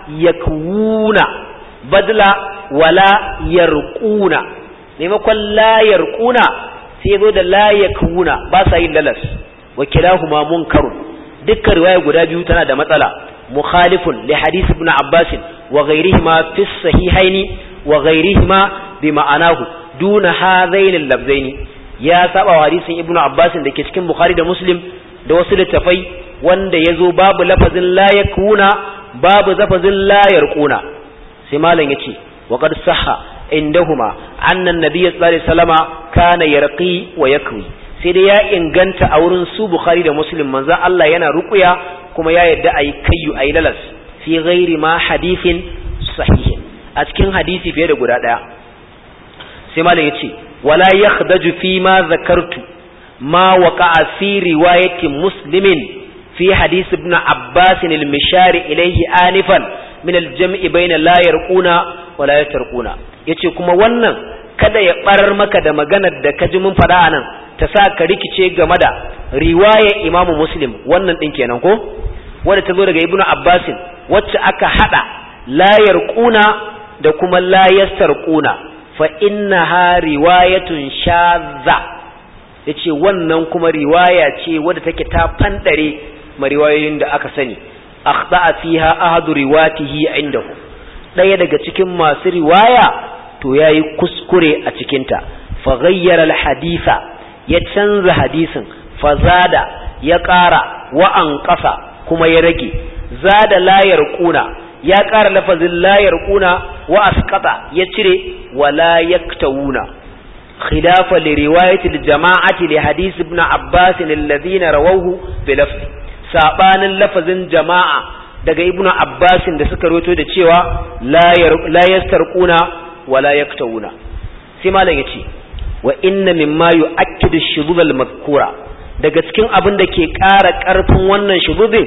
yakwuna badla wala yarquna maimakon la yarquna sai zo da la yakuna ba sa yin lalas wa kilahuma munkarun dukkan riwaya guda biyu tana da matsala mukhalifun li hadith ibn Abbas wa ghayrihima fi sahihaini wa ghayrihima bi ma'anahu duna hadain al-lafzaini ya saba wa hadisin ibn Abbas da ke cikin Bukhari da Muslim da wasu littafai wanda yazo babu lafazin la yakuna babu lafazin la yarquna sai malam yace wa qad sahha indahuma annan nabiyyu sallallahu alaihi wasallama kana yarqi wa yakwi sai dai ya inganta a wurin su Bukhari da Muslim manzo Allah yana ruqya kuma ya yadda ayi kayyu ayi lalas fi ghairi ma hadithin sahih a cikin hadisi fiye da guda daya sai malam yace wala yakhdaju fi ma zakartu ma waqa'a fi riwayati muslimin fi hadith ibn Abbas al-mishari ilayhi anifan min al-jam'i bayna la yarquna wa la yatarquna yace kuma wannan kada ya barar maka da maganar da kaji mun faɗa anan ta sa ka rikice game da riwayar Imam Muslim wannan din kenan ko wanda ta zo daga Ibn Abbas wacce aka hada la yarquna da kuma la yastarquna fa innaha riwayatun shadza yace wannan kuma riwaya ce wadda take ta fandare ma riwayoyin da aka sani akhta'a fiha ahadu riwatihi indahu daya daga cikin masu riwaya to yayi kuskure a cikin ta fa ghayyara al-haditha ya canza hadisin fa zada ya ƙara wa anqasa kuma ya rage zada la yarquna ya ƙara lafazin la yarquna wa asqata ya cire wala yaktawuna khilafa li riwayati al-jama'ati li hadith ibn Abbas alladhina rawahu bi lafzi sabanin lafazin jama'a daga ibn Abbas da suka rawaito da cewa la yastarquna wala yaktawuna sai malam yace wa inna mimma yu'akkidu ash-shudud al-madhkura daga cikin abin da ke ƙara ƙarfin wannan shududin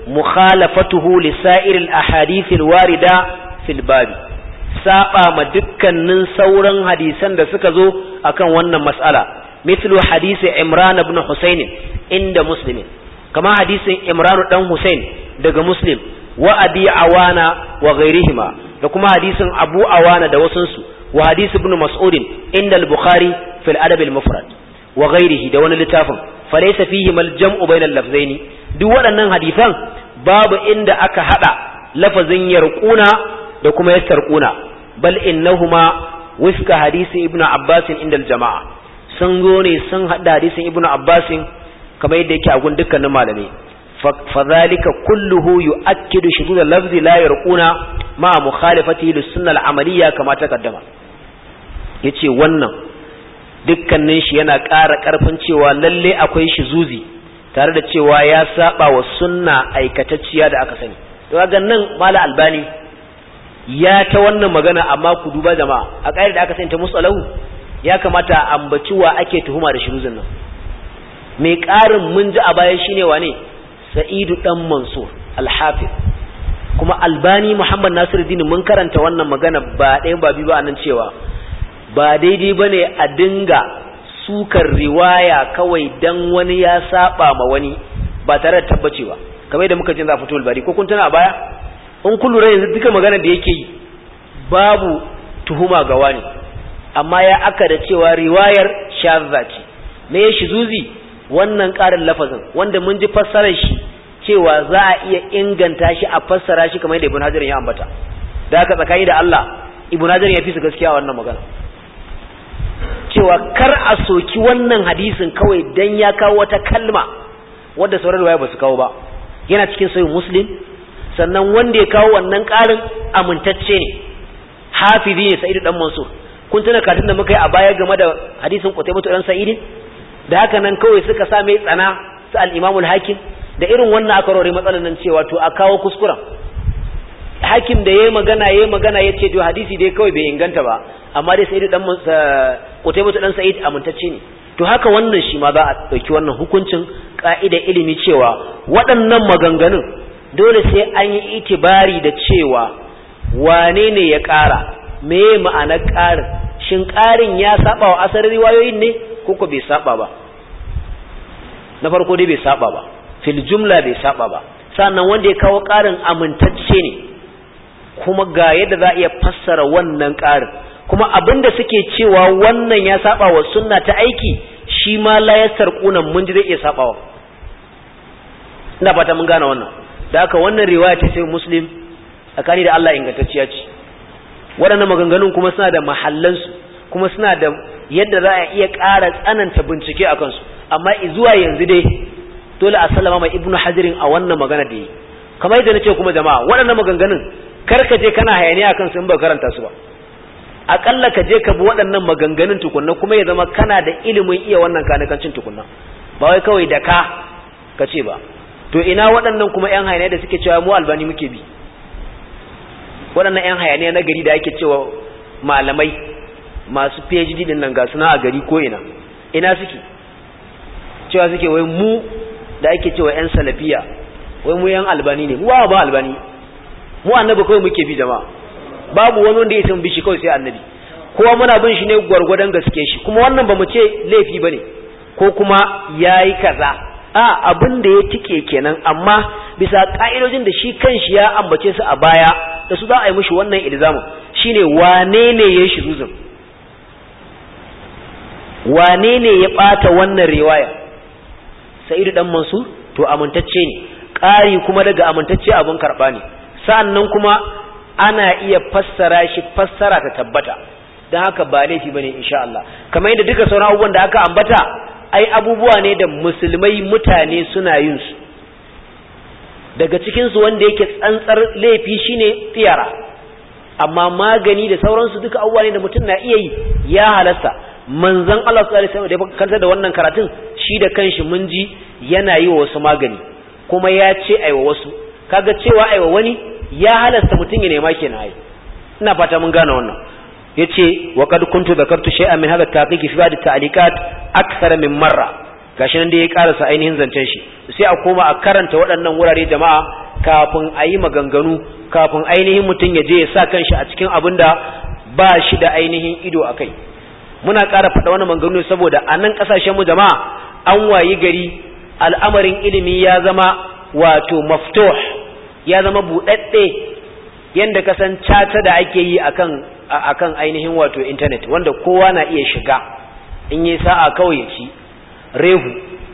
mukhalafatuhu li sa'iril ahadith al-warida fil bab saba ma dukkanin sauran hadisan da suka zo akan wannan mas'ala mithlu hadisi Imran ibn Husayn inda Muslim kama hadisin Imran dan Husayn daga Muslim wa Abi Awana wa ghairihima da kuma hadisin Abu Awana da wasunsu wa hadisi ibn Mas'ud inda al-Bukhari fil adab al-mufrad wa ghairihi da wani littafin falaysa fihi mal jam'u bainal lafzaini duk waɗannan hadisan babu inda aka hada lafazin yarquna da kuma yastarquna bal innahuma wifka hadisi ibn Abbas inda al-jama'a sun zo ne sun hada hadisin ibn Abbas kamar yadda yake a gun dukkanin malamai fadhalika kulluhu yu'akkidu shudud al-lafzi la yarquna ma mukhalafatihi lis-sunnah al-amaliyya kama taqaddama yace wannan dukkanin shi yana ƙara ƙarfin cewa lalle akwai shi zuzi tare da cewa ya saba wa sunna aikatacciya da aka sani to ga nan mala albani ya ta wannan magana amma ku duba jama'a a ƙa'idar da aka sani ta musalahu ya kamata a ambaci wa ake tuhuma da shiruzin nan mai ƙarin mun ji a baya shine wane Sa'idu dan Mansur al-Hafiz kuma Albani Muhammad Nasiruddin mun karanta wannan magana ba ɗaya ba biyu ba nan cewa ba daidai bane a dinga sukar riwaya kawai dan wani ya saba ma wani ba tare da tabbacewa kamar da muka jin za fito albari ko kun tana a baya in kun lura yanzu duka magana da yake yi babu tuhuma ga wani amma ya aka da cewa riwayar shadza ce me ya shizuzi wannan ƙarin lafazin wanda mun ji fassarar shi cewa za a iya inganta shi a fassara shi kamar da Ibn Hajar ya ambata da haka tsakani da Allah Ibn Hajar ya fi su gaskiya wannan magana cewa kar a soki wannan hadisin kawai dan ya kawo wata kalma wanda sauran riwaya ba su kawo ba yana cikin sahih Muslim sannan wanda ya kawo wannan ƙarin amintacce ne hafizi ne Sa'id dan Mansur kun tuna katin da muka yi a baya game da hadisin Qutaybah dan Sa'id da haka nan kawai suka sa mai tsana su al-Imam al-Hakim da irin wannan aka rore matsalan nan cewa to a kawo kuskuren hakim da yayi magana yayi magana yace to hadisi dai kawai bai inganta ba amma dai Sa'id dan Qutaybah dan Sa'id amintacce ne to haka wannan shi ma za a dauki wannan hukuncin ka'idar ilimi cewa waɗannan maganganun dole sai an yi itibari da cewa wane ne ya ƙara me ma'anar ƙarin shin ƙarin ya saba wa asarin riwayoyin ne ko ko bai saba ba na farko dai bai saba ba fil jumla bai saba ba sannan wanda ya kawo ƙarin amintacce ne kuma ga yadda za a iya fassara wannan ƙarin kuma abinda suke cewa wannan ya saba wa sunna ta aiki shi ma la yasarquna mun ji zai iya sabawa ina fata mun gane wannan da haka wannan riwaya ta sai Muslim tsakani da Allah ingantacciya ce waɗannan maganganun kuma suna da mahallansu kuma suna da yadda za a iya ƙara tsananta bincike a kansu amma zuwa yanzu dai dole a sallama mai Ibnu Hajarin a wannan magana da yi kamar yadda nace kuma jama'a waɗannan maganganun kar ka je kana hayaniya akan su in ba karanta su ba akalla ka je ka bi waɗannan maganganun tukunna kuma ya zama kana da ilimin iya wannan kanakancin tukunna ba wai kawai da ka ka ce ba to ina waɗannan kuma ƴan hayaniya da suke cewa mu Albani muke bi waɗannan ƴan hayaniya na gari da ake cewa malamai masu P H D din nan ga suna a gari ko ina ina suke cewa suke wai mu da ake cewa ƴan salafiya wai mu ƴan Albani ne mu ba ba Albani mu annabi kawai muke bi jama'a babu wani wanda ya san bishi kawai sai annabi kowa muna bin shi ne gwargwadon gaske shi kuma wannan bamu ce laifi bane ko kuma yayi kaza a abin da ya tike kenan amma bisa ka'idojin da shi kanshi ya ambace su a baya da su za a yi mishi wannan ilzamin shine wane ne ya shi zuzun wane ne ya bata wannan riwaya Sa'idu dan Mansur to amintacce ne ƙari kuma daga amintacce abin karba ne sa'annan kuma ana iya fassara shi fassara ta tabbata don haka ba laifi bane insha Allah kamar yadda duka sauran abubuwan da aka ambata ai abubuwa ne da musulmai mutane suna yin su daga cikin su wanda yake tsantsar laifi shine tsiyara amma magani da sauransu duka abubuwa ne da mutum na iya yi ya halasta manzon Allah sallallahu alaihi wasallam da ya kanta da wannan karatun shi da kanshi mun ji yana yi wa wasu magani kuma ya ce aiwa wasu kaga cewa aiwa wani ya halasta mutum ya nema kenan ai ina fata mun gane wannan yace wa qad kuntu dhakartu shay'an min hadha at-taqiq fi ba'd at-ta'liqat akthar min marra gashi nan da ya karasa ainihin zancen shi sai a koma a karanta waɗannan wurare jama'a kafin a yi maganganu kafin ainihin mutum ya je ya sa kanshi a cikin abin da ba shi da ainihin ido a kai. Muna ƙara faɗa wani maganganu saboda a nan ƙasashenmu jama'a an wayi gari al'amarin ilimi ya zama wato maftuh, ya zama buɗaɗɗe yanda kasan cata da ake yi akan akan ainihin wato internet wanda kowa na iya shiga in yi sa'a kawai ya ci rehu.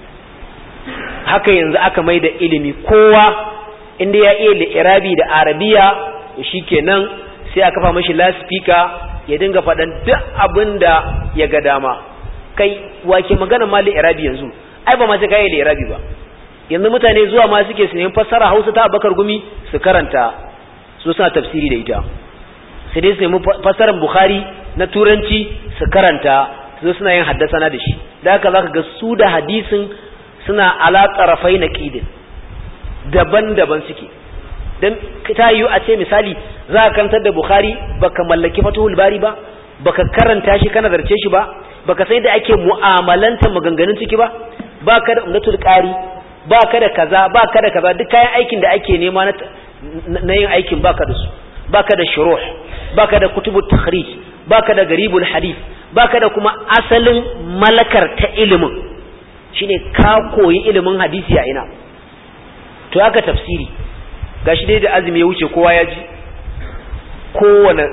Haka yanzu aka mai da ilimi kowa inda ya iya li'irabi da arabiya shikenan sai aka fa mashi lasifika ya dinga faɗan duk abin da ya ga dama. Kai wake magana ma li'irabi yanzu ai ba ma sai kai li'irabi ba, yanzu mutane zuwa ma suke su nemi fassara Hausa ta Abubakar Gumi su karanta, su suna tafsiri da ita, sai dai su nemi fassarar Bukhari na turanci su karanta, su suna yin haddasana da shi. Da haka zaka ga su da hadisin suna ala tarafai naqidin daban-daban suke. Dan ta yiwu a ce misali za ka kantar da Bukhari baka mallaki Fathul Bari ba, baka karanta shi kana zarce shi ba, baka sai da ake mu'amalanta maganganun ciki ba, baka da Umdatul Qari, baka da kaza, baka da kaza, duk kayan aikin da ake nema na na yin aikin baka da su, baka da shuruh, baka da kutubut takhrij, baka da garibul hadith, baka da kuma asalin malakar ta ilimin, shine ka koyi ilimin hadisi a ina. To haka tafsiri gashi dai da azumi ya wuce kowa ya ji kowane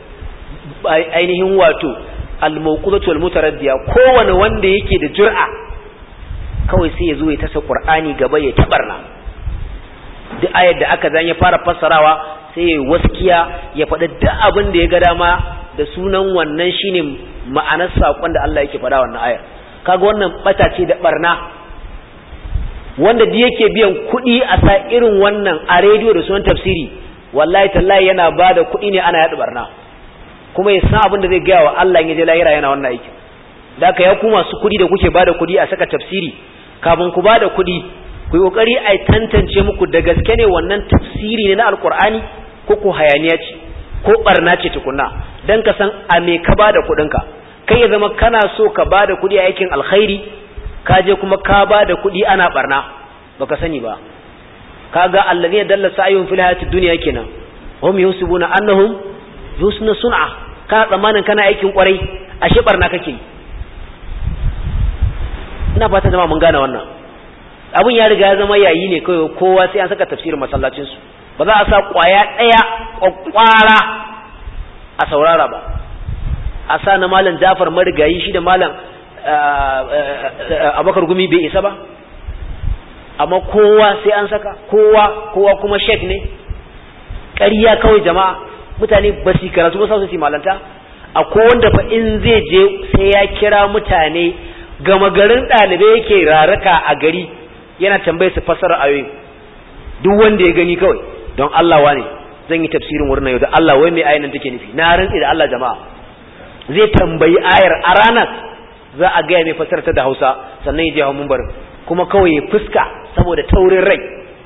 ainihin wato al-mawqudatu wal-mutaraddiya, kowane wanda yake da jur'a kawai sai ya zo ya tasa Qur'ani gaba ya tabarna duk ayar da aka zan ya fara fassarawa sai ya waskiya ya faɗi duk abin da ya ga dama da sunan wannan shine ma'anar sakon da Allah yake faɗa wannan ayar. Kaga wannan bata ce da barna, wanda da yake biyan kuɗi a sa irin wannan a rediyo da sunan tafsiri wallahi tallahi yana bada kuɗi ne ana yaɗa barna, kuma ya san abin da zai gaya wa Allah in ya je lahira yana wannan aiki. Da haka ya ku masu kuɗi da kuke bada kuɗi a saka tafsiri, kafin ku bada kuɗi ku yi kokari a tantance muku da gaske ne wannan tafsiri ne na alkur'ani ko ko hayaniya ce ko barna ce tukunna, dan ka san a me ka bada kuɗinka. Kai ya zama kana so ka bada kuɗi a aikin alkhairi, ka je kuma ka bada kuɗi ana barna baka sani ba. Kaga allazina dalla sa'yun fil hayatid dunya kenan, hum yusibuna annahum yusna sun'a, kana tsammanin kana aikin kwarai ashe barna kake. Ina fata jama'a mun gane wannan abun ya riga ya zama yayi ne kai kowa sai an saka tafsirin masallacin su, ba za a sa kwaya daya kwakwara a saurara ba. A sa na malam Jafar marigayi shi da malam Abubakar Gumi bai isa ba, amma kowa sai an saka, kowa kowa kuma shek ne. Ƙarya kawai jama'a, mutane ba su karatu ba su su malanta. Akwai wanda fa in zai je sai ya kira mutane gama garin ɗalibai yake raraka a gari yana tambaye su fasara ayoyin. Duk wanda ya gani kawai don Allah wane zan yi tafsirin wurin yau da Allah wai me ayin nan take nufi, na rantsi da Allah jama'a zai tambayi ayar a ranar za a gaya mai fasara ta da Hausa sannan ya je hawan mumbar, kuma kawai ya fuska saboda taurin rai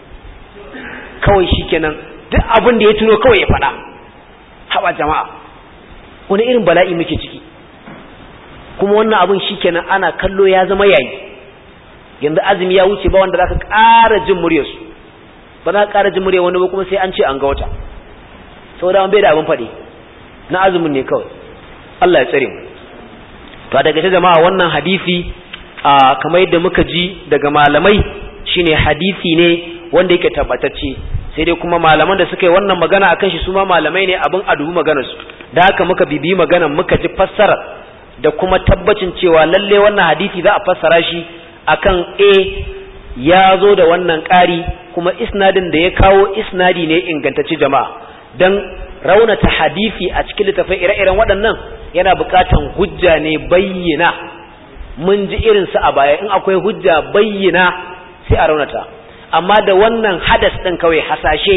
kawai shikenan duk abin da ya tuno kawai ya faɗa. Haba jama'a wani irin bala'i muke ciki, kuma wannan abin shikenan ana kallo ya zama yayi. Yanzu azumi ya wuce ba wanda zaka ƙara jin muryarsu, ba za ka ƙara jin muryar wani ba kuma sai an ce an ga wata, saboda an bai da abin faɗi na azumin ne kawai. Allah ya tsare mu. To a daga jama'a wannan hadisi a kamar yadda muka ji daga malamai shine hadisi ne wanda yake tabbatacce, sai dai kuma malaman da suka yi wannan magana akan shi su ma malamai ne abin a dubi maganar su. Da haka muka bibi maganar muka ji fassara da kuma tabbacin cewa lalle wannan hadisi za a fassara shi akan a ya zo da wannan ƙari, kuma isnadin da ya kawo isnadi ne ingantacce jama'a. Dan raunata hadisi a cikin littafai ire-iren waɗannan yana buƙatan hujja ne bayyana. Mun ji irin su a baya, in akwai hujja bayyana sai a raunata, amma da wannan hadas ɗin kawai hasashe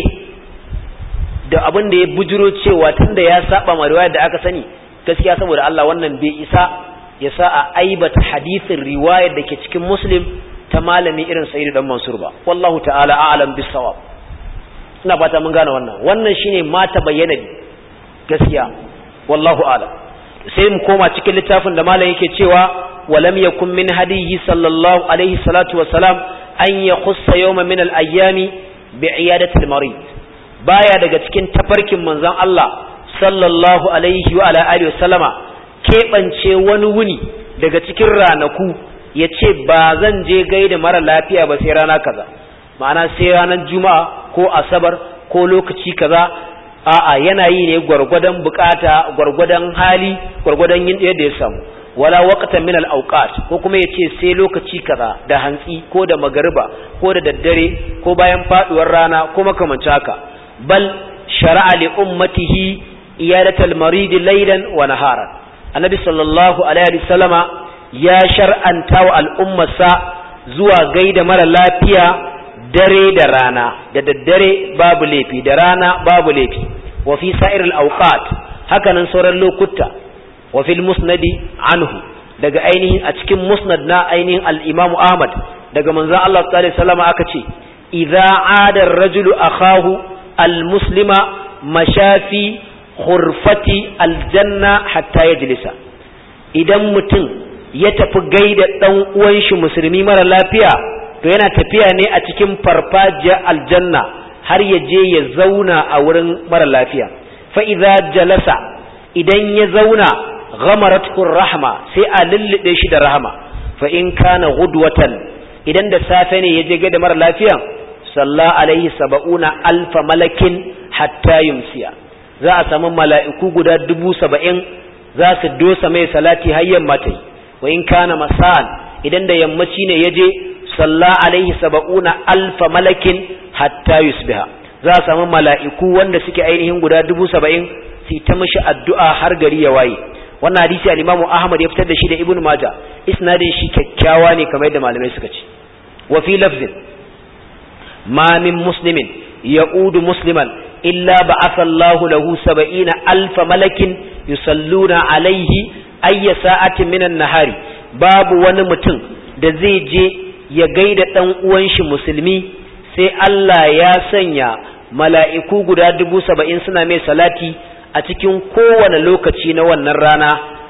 da abin da ya bujiro cewa tunda ya saba ma riwayar da aka sani, gaskiya saboda Allah wannan bai isa ya sa a aibata hadisin riwayar da ke cikin Muslim ta malami irin Sa'id dan Mansur ba. Wallahu ta'ala a'lam bis-sawab. Ina fata mun gane wannan. Wannan shine ma ta bayyana gaskiya. Wallahu a'lam. Sai mu koma cikin littafin da malam yake cewa wa lam yakun min hadihi sallallahu alaihi salatu wa salam an yakhussa yawman min al-ayyami bi iyadati al-marid baya daga cikin tafarkin manzon Allah sallallahu alaihi wa ala alihi wa sallama kebance wani wuni daga cikin ranaku yace ba zan je gaida mara lafiya ba sai rana kaza ma'ana sai ranar juma'a ko asabar ko lokaci kaza a'a yana yi ne gwargwadon bukata gwargwadon hali gwargwadon yin yadda ya samu wala waqtan min al-awqat ko kuma yace sai lokaci kaza da hantsi ko da magariba ko da daddare ko bayan faduwar rana ko makamancin haka bal shar'a li ummatihi iyadatul marid laylan wa naharan annabi sallallahu alaihi wasallama ya shar'anta wa al'ummarsa zuwa gaida mara lafiya dare da rana da daddare babu laifi da rana babu laifi wa fi sa'iril awqat hakanan sauran lokuta wa fil musnadi anhu daga ainihin a cikin musnad na ainihin al-Imam Ahmad daga manzon Allah sallallahu alaihi wasallam aka ce idza aada ar-rajulu akahu al-muslima mashafi khurfati al-janna hatta yajlisa idan mutum ya tafi gaida dan uwan shi musulmi mara lafiya to yana tafiya ne a cikin farfajiyar aljanna har ya je ya zauna a wurin mara lafiya fa idza jalasa idan ya zauna ghamaratuhu rahma sai a lullube shi da rahama fa in kana ghudwatan idan da safe ne ya je ga da mara lafiya salla alaihi sab'una alfa malakin hatta yumsiya za a samu mala'iku guda dubu saba'in za su dosa mai salati har yamma tai wa in kana masan idan da yammaci ne ya je salla alaihi saba'una alfa malakin hatta yusbiha za a samu mala'iku wanda suke ainihin guda dubu saba'in su ta mashi addu'a har gari ya waye wannan hadisi al-Imam Ahmad ya fitar da shi da Ibn Majah isnadin shi kyakkyawa ne kamar yadda malamai suka ce wa fi lafzin ma min muslimin ya'udu musliman illa ba'atha Allahu lahu sab'ina alfa malakin yusalluna alaihi ayya sa'atin minan nahari babu wani mutum da zai je ya gaida dan uwan shi musulmi sai Allah ya sanya mala'iku guda dubu saba'in suna mai salati a cikin kowane lokaci na wannan rana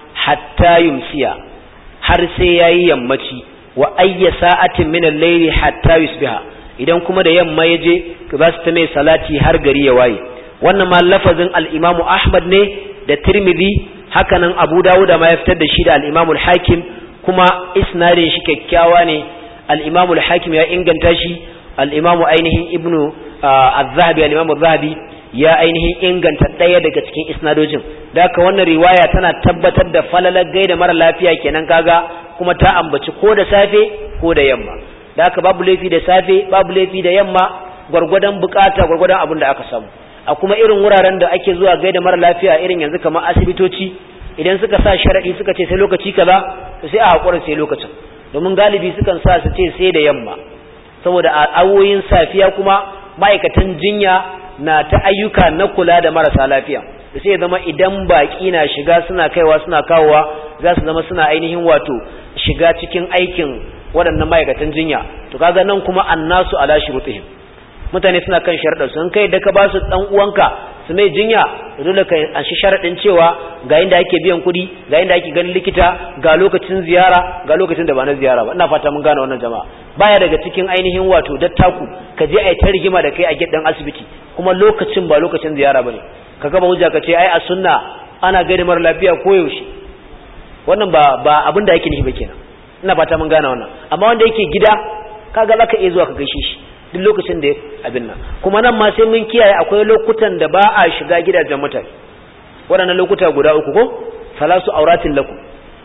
hatta yumsiya har sai yayi yammaci wa ayya sa'atin min al-layli hatta yusbiha idan kuma da yamma yaje ka ba su ta mai salati har gari ya waye wannan ma lafazin al-Imam Ahmad ne da Tirmidhi hakanan Abu Dawud ma ya fitar da shi da al-Imam al-Hakim kuma isnadin shi kyakkyawa ne al-Imam al-Hakim ya inganta shi al-Imam ainihin Ibnu az-Zahabi al-Imam az-Zahabi ya ainihin inganta ɗaya daga cikin isnadojin da haka wannan riwaya tana tabbatar da falalar gaida mara lafiya kenan kaga kuma ta ambaci ko da safe ko da yamma da haka babu laifi da safe babu laifi da yamma gwargwadon bukata gwargwadon abin da aka samu a kuma irin wuraren da ake zuwa gaida mara lafiya irin yanzu kamar asibitoci idan suka sa sharadi suka ce sai lokaci kaza to sai a hakura sai lokacin domin galibi sukan sa su ce sai da yamma saboda a awoyin safiya kuma ma'aikatan jinya na ta ayyuka na kula da marasa lafiya da sai zama idan baki na shiga suna kaiwa suna kawowa za su zama suna ainihin wato shiga cikin aikin waɗannan ma'aikatan jinya to kaga nan kuma annasu ala shurutihim mutane suna kan sharadar su in kai da ka ba su dan uwanka su mai jinya dole ka an shi sharadin cewa ga inda ake biyan kuɗi ga inda ake ganin likita ga lokacin ziyara ga lokacin da ba na ziyara ba ina fata mun gane wannan jama'a baya daga cikin ainihin wato dattaku ka je ai ta rigima da kai a gidan asibiti kuma lokacin ba lokacin ziyara bane ka gaba hujja ka ce ai a sunna ana gaida mara lafiya koyaushe wannan ba ba abin da yake nihi ba kenan ina fata mun gane wannan amma wanda yake gida kaga zaka iya zuwa ka gaishe shi duk lokacin da abin nan kuma nan ma sai mun kiyaye akwai lokutan da ba a shiga gidajen mutane waɗannan lokuta guda uku ko salasu auratin lakum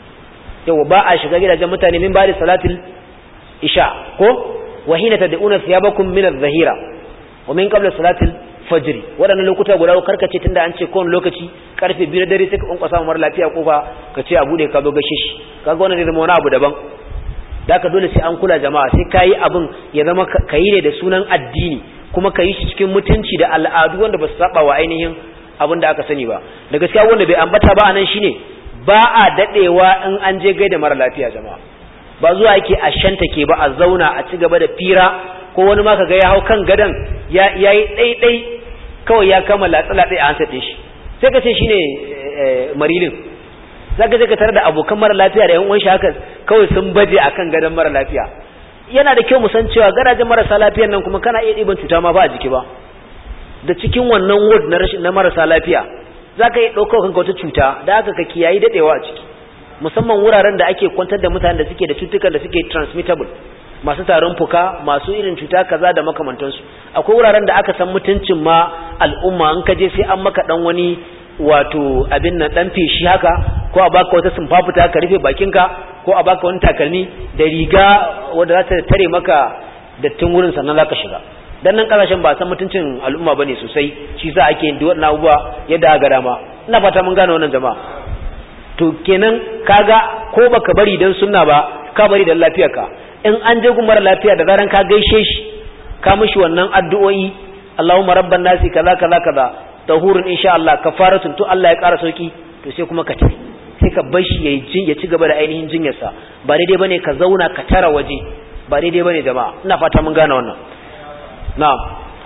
yau ba a shiga gidajen mutane min ba'da salatil isha ko wa hina tad'una thiyabakum min adh-dhahira wa min qabla salatil fajr waɗannan lokuta guda uku karkace tunda an ce kowane lokaci karfe biyu na dare sai ka kunkwasa mara lafiya kofa ka ce abu da ka zo gashe shi kaga wannan ne zama wani abu daban da ka dole sai an kula jama'a sai kayi abin ya zama kayi ne da sunan addini kuma kayi shi cikin mutunci da al'adu wanda ba su saba wa ainihin abin da aka sani ba da gaskiya wanda bai ambata ba anan shine ba a dadewa in an je gaida mara lafiya jama'a ba zuwa yake a shanta ke ba a zauna a ci gaba da fira ko wani ma kaga ya hau kan gadan ya yayi daidai kawai ya kama latsa-latsa a hansa din shi sai ka ce shine marilin zaka je ka tare da abokan mara lafiya da yan uwan shi haka kawai sun baje akan gadon mara lafiya. Yana da kyau mu san cewa gadajen marasa lafiyan nan kuma kana iya ɗiban cuta ma ba a jiki ba. Da cikin wannan ward na rashin na marasa lafiya zaka iya ɗaukar kanka wata cuta da haka ka kiyayi dadewa a ciki, musamman wuraren da ake kwantar da mutanen da suke da cutukan da suke transmittable, masu tarin fuka, masu irin cuta kaza da makamantansu. Akwai wuraren da aka san mutuncin ma al'umma, in ka je sai an maka dan wani wato abin nan dan feshi haka, ko a baka wata sumfafuta ka rufe bakinka, ko a baka wani takalmi da riga wanda za ta tare maka dattin wurin sannan zaka shiga. Dan nan kasashen ba san mutuncin al'umma bane sosai, shi sa ake yin wannan abubuwa yadda ga dama. Ina fata mun gane wannan jama'a. To kenan kaga ko baka bari dan sunna ba, ka bari dan lafiyarka. In an je gumar lafiya da zaran ka gaishe shi, ka mishi wannan addu'o'i, Allahumma rabban nasi kaza kaza kaza, tahurun insha Allah, kafaratun to Allah ya ƙara sauki, to sai kuma ka tafi. Sai ka bar shi yayi jin ya ci gaba da ainihin jinyarsa. Ba daidai bane ka zauna ka tara waje. Ba daidai bane jama'a. Ina fata mun gane wannan. Na'am.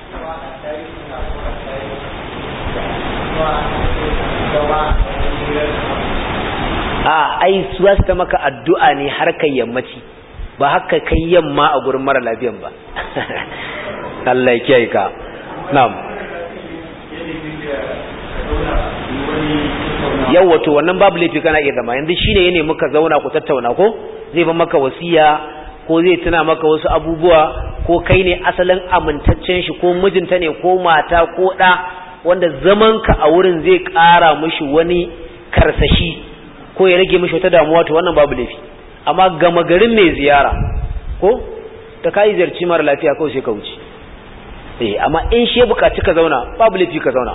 A ai su za su ta maka addu'a ne har kai yammaci, ba haka kai yamma a gurin mara lafiyan ba. Allah ya kiyaye ka. Na'am. Yawwa to wannan babu laifi kana iya zama, yanzu shine yene muka zauna ku tattauna ko zai ba maka wasiya ko zai tuna maka wasu abubuwa, ko kai ne asalin amintaccen shi, ko mijinta ne, ko mata, ko ɗa, wanda zamanka a wurin zai ƙara mishi wani karsashi ko ya rage mishi wata damuwa, to wannan babu laifi. Amma gama garin mai ziyara ko ta kai ziyarci mara lafiya kawai sai ka wuce. Eh amma in shi ya buƙaci ka zauna, babu laifi ka zauna.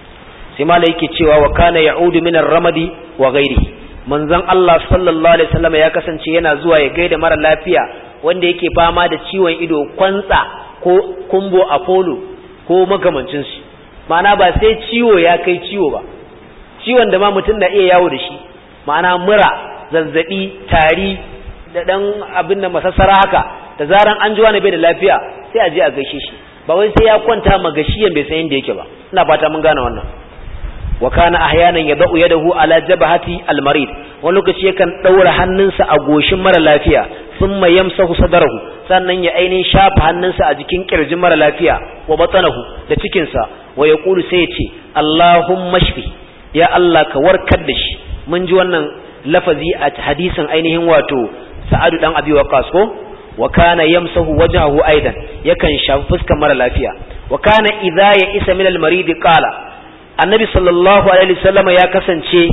Sai malai yake cewa wa kana ya'udu min ar-ramadi wa ghairihi, manzon Allah sallallahu alaihi wasallam ya kasance yana zuwa ya gaida mara lafiya wanda yake fama da ciwon ido, kwantsa ko kumbo apollo ko magamancin shi. Ma'ana ba sai ciwo ya kai ciwo ba, ciwon da ma mutum na iya yawo da shi, ma'ana mura, zazzabi, tari da dan abin da masassara haka, da zaran an ji wani bai da lafiya sai a je a gaishe shi, ba wai sai ya kwanta magashiyan bai san inda yake ba. Ina fata mun gane wannan. wa kana ahyanan yad'u yadahu ala jabhati al-marid, wani lokaci yakan daura hannunsa a goshin mara lafiya, thumma yamsahu sadrahu, sannan ya ainihin shafa hannunsa a jikin kirjin mara lafiya, wa batanahu, da cikin sa, wa yaqulu sai ya ce Allahumma shfi, ya Allah ka warkar da shi. Mun ji wannan lafazi a hadisin ainihin wato Sa'adu dan Abi Waqqas ko, wa kana yamsahu wajhahu aidan, yakan shafi fuskar mara lafiya. Wa kana idza ya isa min al-marid qala, annabi sallallahu alaihi wasallam ya kasance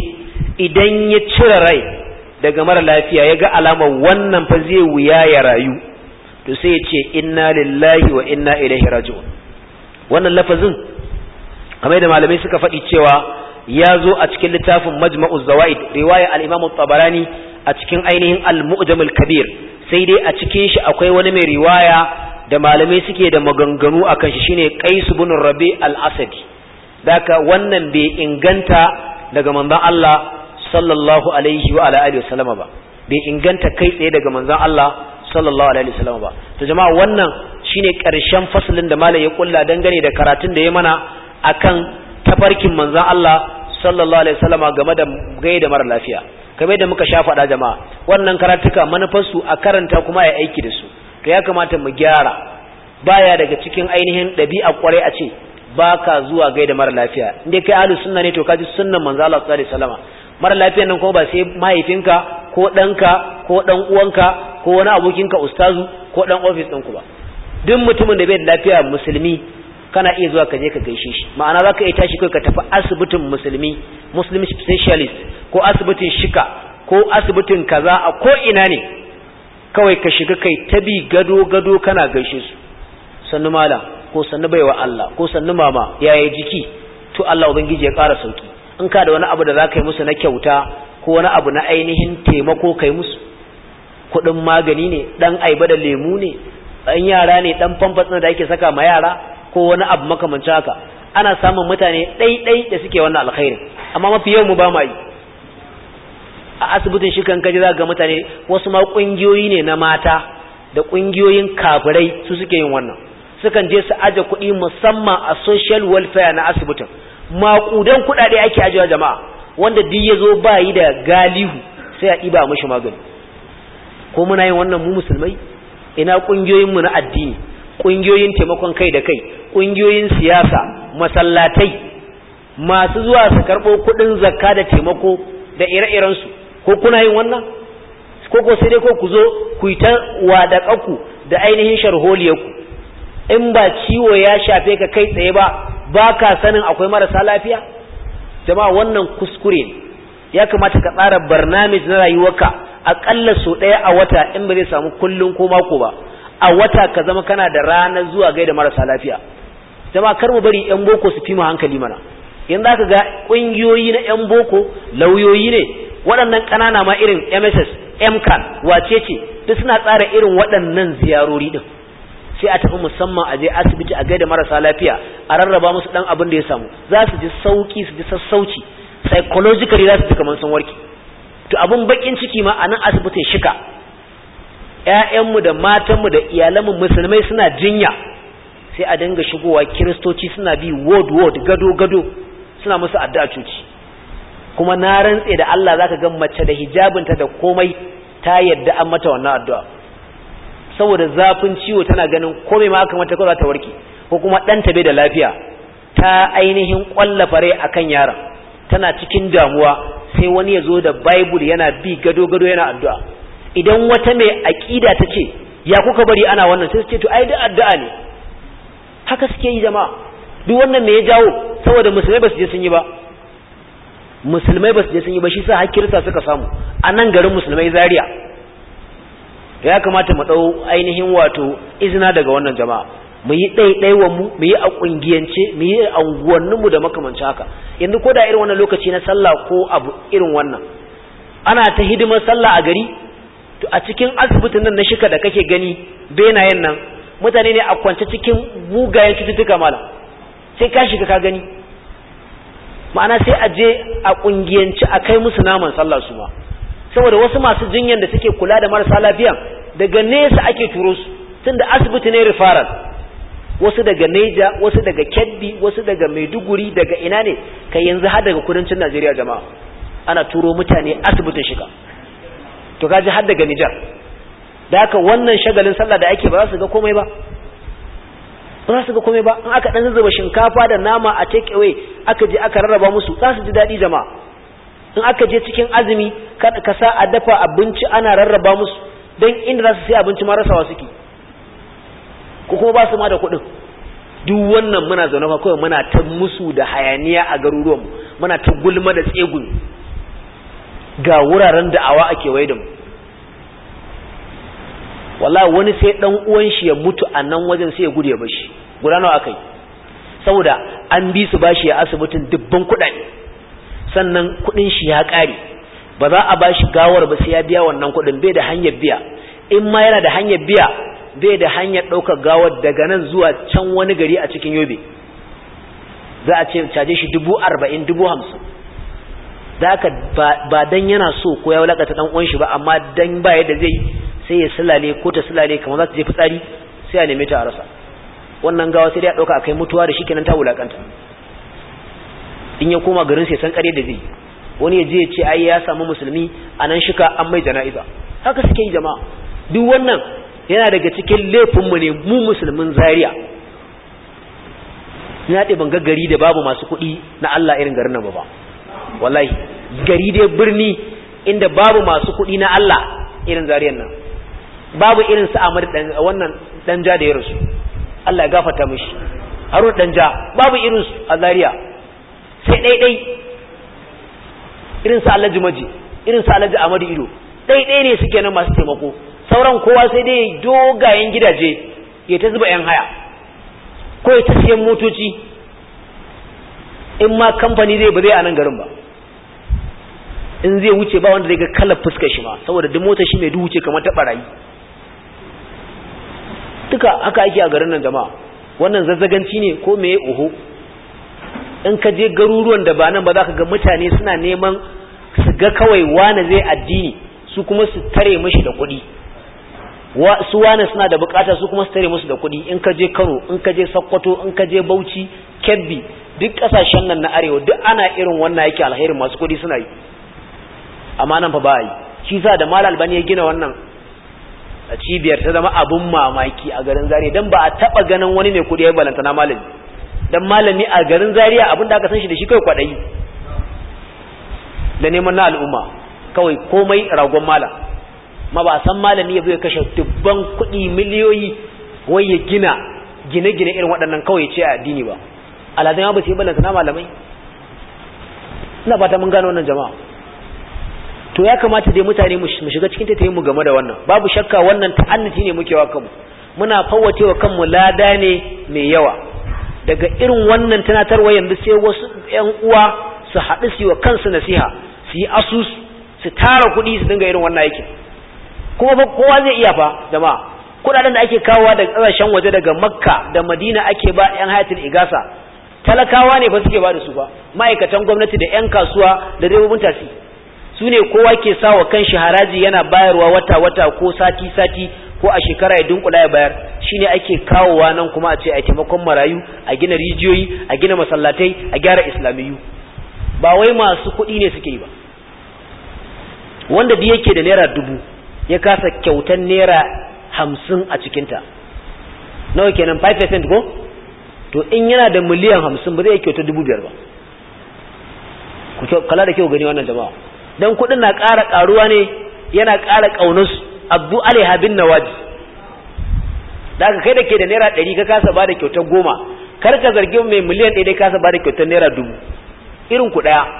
idan ya cire rai daga mara lafiya, ya ga alamar wannan fa zai wuya ya rayu, to sai ya ce inna lillahi wa inna ilaihi raji'un. Wannan lafazin kamar da malamai suka faɗi cewa ya zo a cikin littafin Majma'uz Zawaid, riwaya al-Imam at-Tabarani a cikin ainihin al-Mu'jam al-Kabir, sai dai a cikin shi akwai wani mai riwaya da malamai suke da maganganu akan shi, shine Qais ibn Rabi al-Asadi. Daka wannan bai inganta daga manzon Allah sallallahu alaihi wa ala alihi wasallama ba, bai inganta kai tsaye daga manzon Allah sallallahu alaihi wasallama ba. To jama'a, wannan shine karshen fasalin da malai ya kulla dangane da karatun da ya mana akan tafarkin manzon Allah sallallahu alaihi wasallama game da gaida mara lafiya. Kamar da muka sha faɗa jama'a, wannan karatuka manufar su a karanta kuma ya aiki da su. To ya kamata mu gyara, baya daga cikin ainihin ɗabi'a kwarai a ce baka zuwa gaida mara lafiya. Indai kai ahlus sunna ne to kaji sunnan manzo Allah sallallahu alaihi wasallama. Mara lafiyan nan kuma ba sai mahaifinka ko ɗanka ko ɗan uwanka ko wani abokinka ustazu ko ɗan office ɗinku ba. Duk mutumin da bai da lafiya musulmi kana iya zuwa ka je ka gaishe shi. Ma'ana zaka iya tashi kai ka tafi asibitin musulmi, muslim specialist, ko asibitin shika, ko asibitin kaza, a ko ina ne kawai ka shiga kai tabi gado gado kana gaishe su. Sannu malam, ko sannu baiwa Allah, ko sannu mama, yaya jiki, to Allah ubangiji ya ƙara sauki. In ka da wani abu da za ka yi musu na kyauta ko wani abu na ainihin taimako kai musu, kuɗin magani ne, ɗan aiba da lemu ne, ɗan yara ne, ɗan famfatsin da ake saka ma yara, ko wani abu makamancin haka, ana samun mutane ɗaiɗai da suke wannan alkhairin, amma mafi yawan mu ba ma yi. A asibitin shi kan kaji za ga mutane, wasu ma ƙungiyoyi ne na mata da ƙungiyoyin kafirai su suke yin wannan. Sukan je su aje kuɗi musamman a social welfare na asibitin, maƙudan kuɗaɗe ake ajiyewa jama'a, wanda duk ya zo ba yi da galihu sai a ɗiba mashi magani. ko muna yin wannan mu musulmai? Ina kungiyoyin mu na addini, kungiyoyin taimakon kai da kai, kungiyoyin siyasa, masallatai, masu zuwa su karbo kudin zakka da taimako da ire-iren su, ko kuna yin wannan? Ko ko sai dai ko ku zo ku yi ta wadakaku da ainihin sharholiyarku, in ba ciwo ya shafe ka kai tsaye ba ba ka sanin akwai marasa lafiya? Jama'a wannan kuskure ne. Ya kamata ka tsara barnamij na rayuwarka akalla so ɗaya a wata, in ba zai samu kullun ko mako ba, a wata ka zama kana da ranar zuwa gaida marasa lafiya. Jama'a kar mu bari yan boko su fi mu hankali mana. Yanzu aka ga kungiyoyi na yan boko, lauyoyi ne, waɗannan ƙanana ma irin M S S, M C A N, wace ce, duk suna tsara irin waɗannan ziyarori din. Sai a tafi musamman a je asibiti a gaida marasa lafiya, a rarraba musu dan abin da ya samu, za su ji sauki, su ji sassauci, psychologically za su ji kamar sun warke. To abun bakin ciki ma a nan asibitin shika, ƴaƴanmu da matanmu da iyalanmu musulmai suna jinya, sai a dinga shigowa kiristoci suna bi ward ward, gado gado, suna musu addu'a cuci. Kuma na rantse da Allah zaka ga mace da hijabinta da komai ta yadda an mata wannan addu'a, saboda zafin ciwo tana ganin komai ma aka mata ko za ta warke, ko kuma ɗanta bai da lafiya, ta ainihin ƙwallafa rai akan yaron, tana cikin damuwa, sai wani ya zo da Bible yana bi gado-gado yana addu'a. Idan wata mai aƙida ta ce, ya kuka bari ana wannan, sai su ce to ai da addu'a ne. Haka suke yi jama'a. Duk wannan me ya jawo? Saboda musulmai ba su je sun yi ba. Musulmai ba su je sun yi ba, shi sa har kirista suka samu a nan garin musulmai Zaria. Ya kamata mu ɗau ainihin wato izina daga wannan jama'a, mu yi ɗaiɗaiwan mu mu yi a ƙungiyance, mu yi a unguwanninmu da makamanci haka. Yanzu ko da irin wannan lokaci na sallah ko abu irin wannan, ana ta hidimar sallah a gari, to a cikin asibitin nan na shika da kake gani benayen nan, mutane ne a kwance cikin mugayen cututtuka malam, sai ka shiga ka gani. Ma'ana sai a je a ƙungiyance a kai musu naman sallah su ma, saboda wasu masu jinyan da suke kula da marasa lafiya daga nesa ake turo su, tunda asibiti ne referral, wasu daga Neja, wasu daga Kebbi, wasu daga Maiduguri, daga ina ne, kai yanzu har daga kudancin Najeriya jama'a ana turo mutane asibitin shiga. To kaji har daga Nijar. Da haka wannan shagalin sallah da ake ba za su ga komai ba, ba za su ga komai ba. In aka dan zuba shinkafa da nama a take away aka je aka rarraba musu, za su ji daɗi jama'a. In aka je cikin azumi ka sa a dafa abinci ana rarraba musu, don inda za su sai abinci ma rasawa suke, ko kuma ba su ma da kuɗin. Duk wannan muna zaune fa kawai muna ta musu da hayaniya a garuruwanmu, muna ta gulma da tsegumi, ga wuraren da'awa a kewaye da mu. Wallahi wani sai dan uwan shi ya mutu a nan wajen sai ya gudu ya bashi. Guda nawa akai? Saboda an bi su bashi a asibitin dubban kuɗaɗe, sannan kuɗin shi ya ƙare, ba za a bashi gawar ba sai ya biya wannan kuɗin, bai da hanyar biya. In ma yana da hanyar biya, bai da hanyar ɗaukar gawar daga nan zuwa can wani gari a cikin Yobe, za a ce caje shi dubu arba'in dubu hamsin. Da haka ba dan yana so ko ya wulakata dan uwan shi ba, amma dan ba yadda zai sai ya sulale ko ta sulale kamar za ta je fitsari, sai a neme ta a rasa. Wannan gawa sai dai a ɗauka a kai mutuwa da shi kenan ta wulakanta. In ya koma garin sai san kare da zai, wani ya je ya ce ai ya samu musulmi a nan shika an mai jana'iza. Haka suke yi jama'a. Duk wannan yana daga cikin laifinmu ne mu musulmin Zaria. Na ɗe ban ga gari da babu masu kuɗi na Allah irin garin nan ba. Wallahi gari dai birni inda babu masu kuɗi na Allah irin Zariyan nan. Babu irin su Ahmad dan wannan danja da ya rasu, Allah ya gafarta mishi, Harun danja, babu irin su a Zaria. Sai dai dai irin su Alhaji Maji, irin su Alhaji Ahmadu Ido, dai dai ne suke nan masu taimako. Sauran kowa sai dai dogayen gidaje ya ta zuba yan haya, ko ya ta siyan motoci, in ma kamfani zai ba zai a nan garin ba. In zai wuce ba wanda zai ga kalar fuskar shi ma, saboda duk motar shi mai duhu ce kamar ta barayi. Duka haka ake a garin nan jama'a. Wannan zazzaganci ne ko meye oho. In ka je garuruwan da ba nan ba za ka ga mutane suna neman su ga kawai wane zai addini, su kuma su tare mashi da kuɗi. Su wane suna da bukata, su kuma su tare musu da kuɗi. In ka je Kano, in ka je Sokoto, in ka je Bauchi, Kebbi, duk ƙasashen nan na arewa duk ana irin wannan yake alherin, masu kuɗi suna yi. Amma nan fa ba yi. Shi sa da Malam Albani ya gina wannan a cibiyar ta zama abun mamaki a garin Zaria dan ba a taba ganin wani mai kudi ya balanta na malami dan malami a garin Zaria abinda aka san shi da shi kai kwadayi da neman na al'umma kawai komai ragon malam ma ba san malami ya zo ya kashe dubban kudi miliyoyi wai ya gina gine-gine irin waɗannan kawai ce a addini ba alazan ba sai balanta na malamai ina fata mun gano wannan jama'a to ya kamata dai mutane mu shiga cikin tattayin mu game da wannan babu shakka wannan ta'annuti ne muke wa kanmu muna fawwacewa kanmu lada ne mai yawa daga irin wannan tunatarwa yanzu sai wasu ƴan uwa su haɗu su yi wa kansu nasiha su yi asus su tara kuɗi su dinga irin wannan aikin kuma fa kowa zai iya fa jama'a kuɗaɗen da ake kawowa daga ƙasashen waje daga Makka da Madina ake ba ƴan hayatul igasa talakawa ne ba suke ba da su ba ma'aikatan gwamnati da ƴan kasuwa da direbobin tasi su ne kowa ke sa wa kanshi haraji yana bayarwa wata-wata ko sati-sati ko a shekara ya dunkula ya bayar shine ake kawowa nan kuma a ce a taimakon marayu a gina rijiyoyi a gina masallatai a gyara islamiyu ba wai masu kuɗi ne suke yi ba wanda da yake da naira dubu ya kasa kyautan naira hamsin a cikinta nawa kenan five percent ko to in yana da miliyan hamsin ba zai kyauta dubu biyar ba ku kala da kyau gani wannan jama'a dan kudin na ƙara ƙaruwa ne yana ƙara ƙaunarsu abdu alaiha bin nawaji daga kai da ke da naira ɗari ka kasa ba da kyautar goma kar ka zargi mai miliyan ɗaya kasa ba da kyautar naira dubu irin ku ɗaya